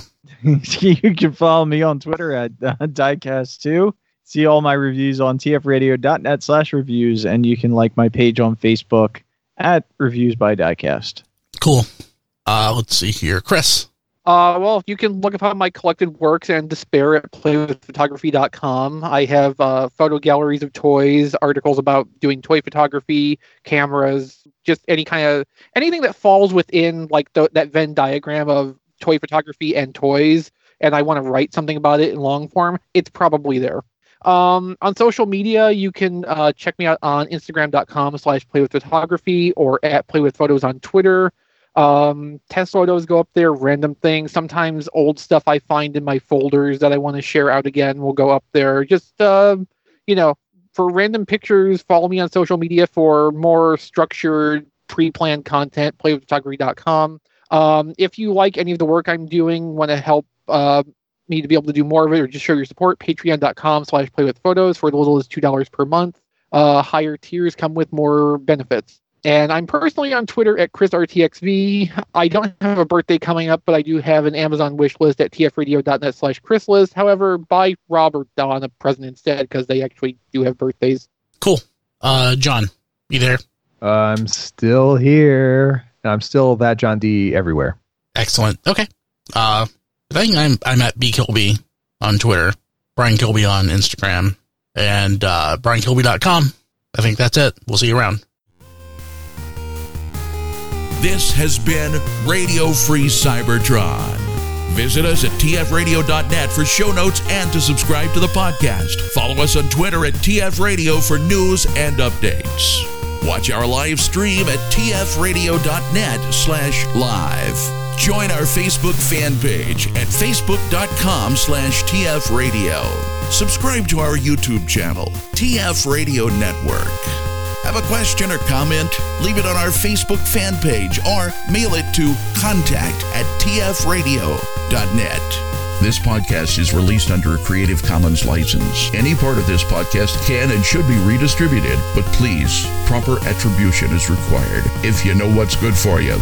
You can follow me on Twitter at uh, diecast two. See all my reviews on tfradio.net slash reviews, and you can like my page on Facebook at Reviews by Diecast. Cool. Uh, let's see here. Chris. Uh, well, you can look upon my collected works and despair at play with photography dot com. I have uh, photo galleries of toys, articles about doing toy photography, cameras, just any kind of anything that falls within like the, that Venn diagram of toy photography and toys. And I want to write something about it in long form. It's probably there. Um, on social media, you can uh, check me out on Instagram dot com slash play with photography or at play with photos on Twitter. Um, test photos go up there, random things. Sometimes old stuff I find in my folders that I want to share out again will go up there. Just, uh, you know, for random pictures, follow me on social media for more structured, pre-planned content, play with photography dot com. Um, if you like any of the work I'm doing, want to help uh, me to be able to do more of it or just show your support, patreon dot com slash play with photos for as little as two dollars per month. Uh, higher tiers come with more benefits. And I'm personally on Twitter at Chris R T X V. I don't have a birthday coming up, but I do have an Amazon wish list at T F radio dot net slash Chris list. However, buy Rob or Don a present instead because they actually do have birthdays. Cool. Uh, John, you there? I'm still here. I'm still that John D everywhere. Excellent. Okay. Uh, I think I'm I'm at B Kilby on Twitter, Brian Kilby on Instagram, and uh, brian kilby dot com. I think that's it. We'll see you around. This has been Radio Free Cybertron. Visit us at T F radio dot net for show notes and to subscribe to the podcast. Follow us on Twitter at T F Radio for news and updates. Watch our live stream at T F radio dot net slash live. Join our Facebook fan page at facebook dot com slash T F radio. Subscribe to our YouTube channel, T F Radio Network. Have a question or comment? Leave it on our Facebook fan page or mail it to contact at T F radio dot net. This podcast is released under a Creative Commons license. Any part of this podcast can and should be redistributed, but please, proper attribution is required if you know what's good for you.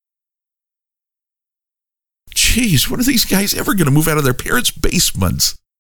Jeez, when are these guys ever going to move out of their parents' basements?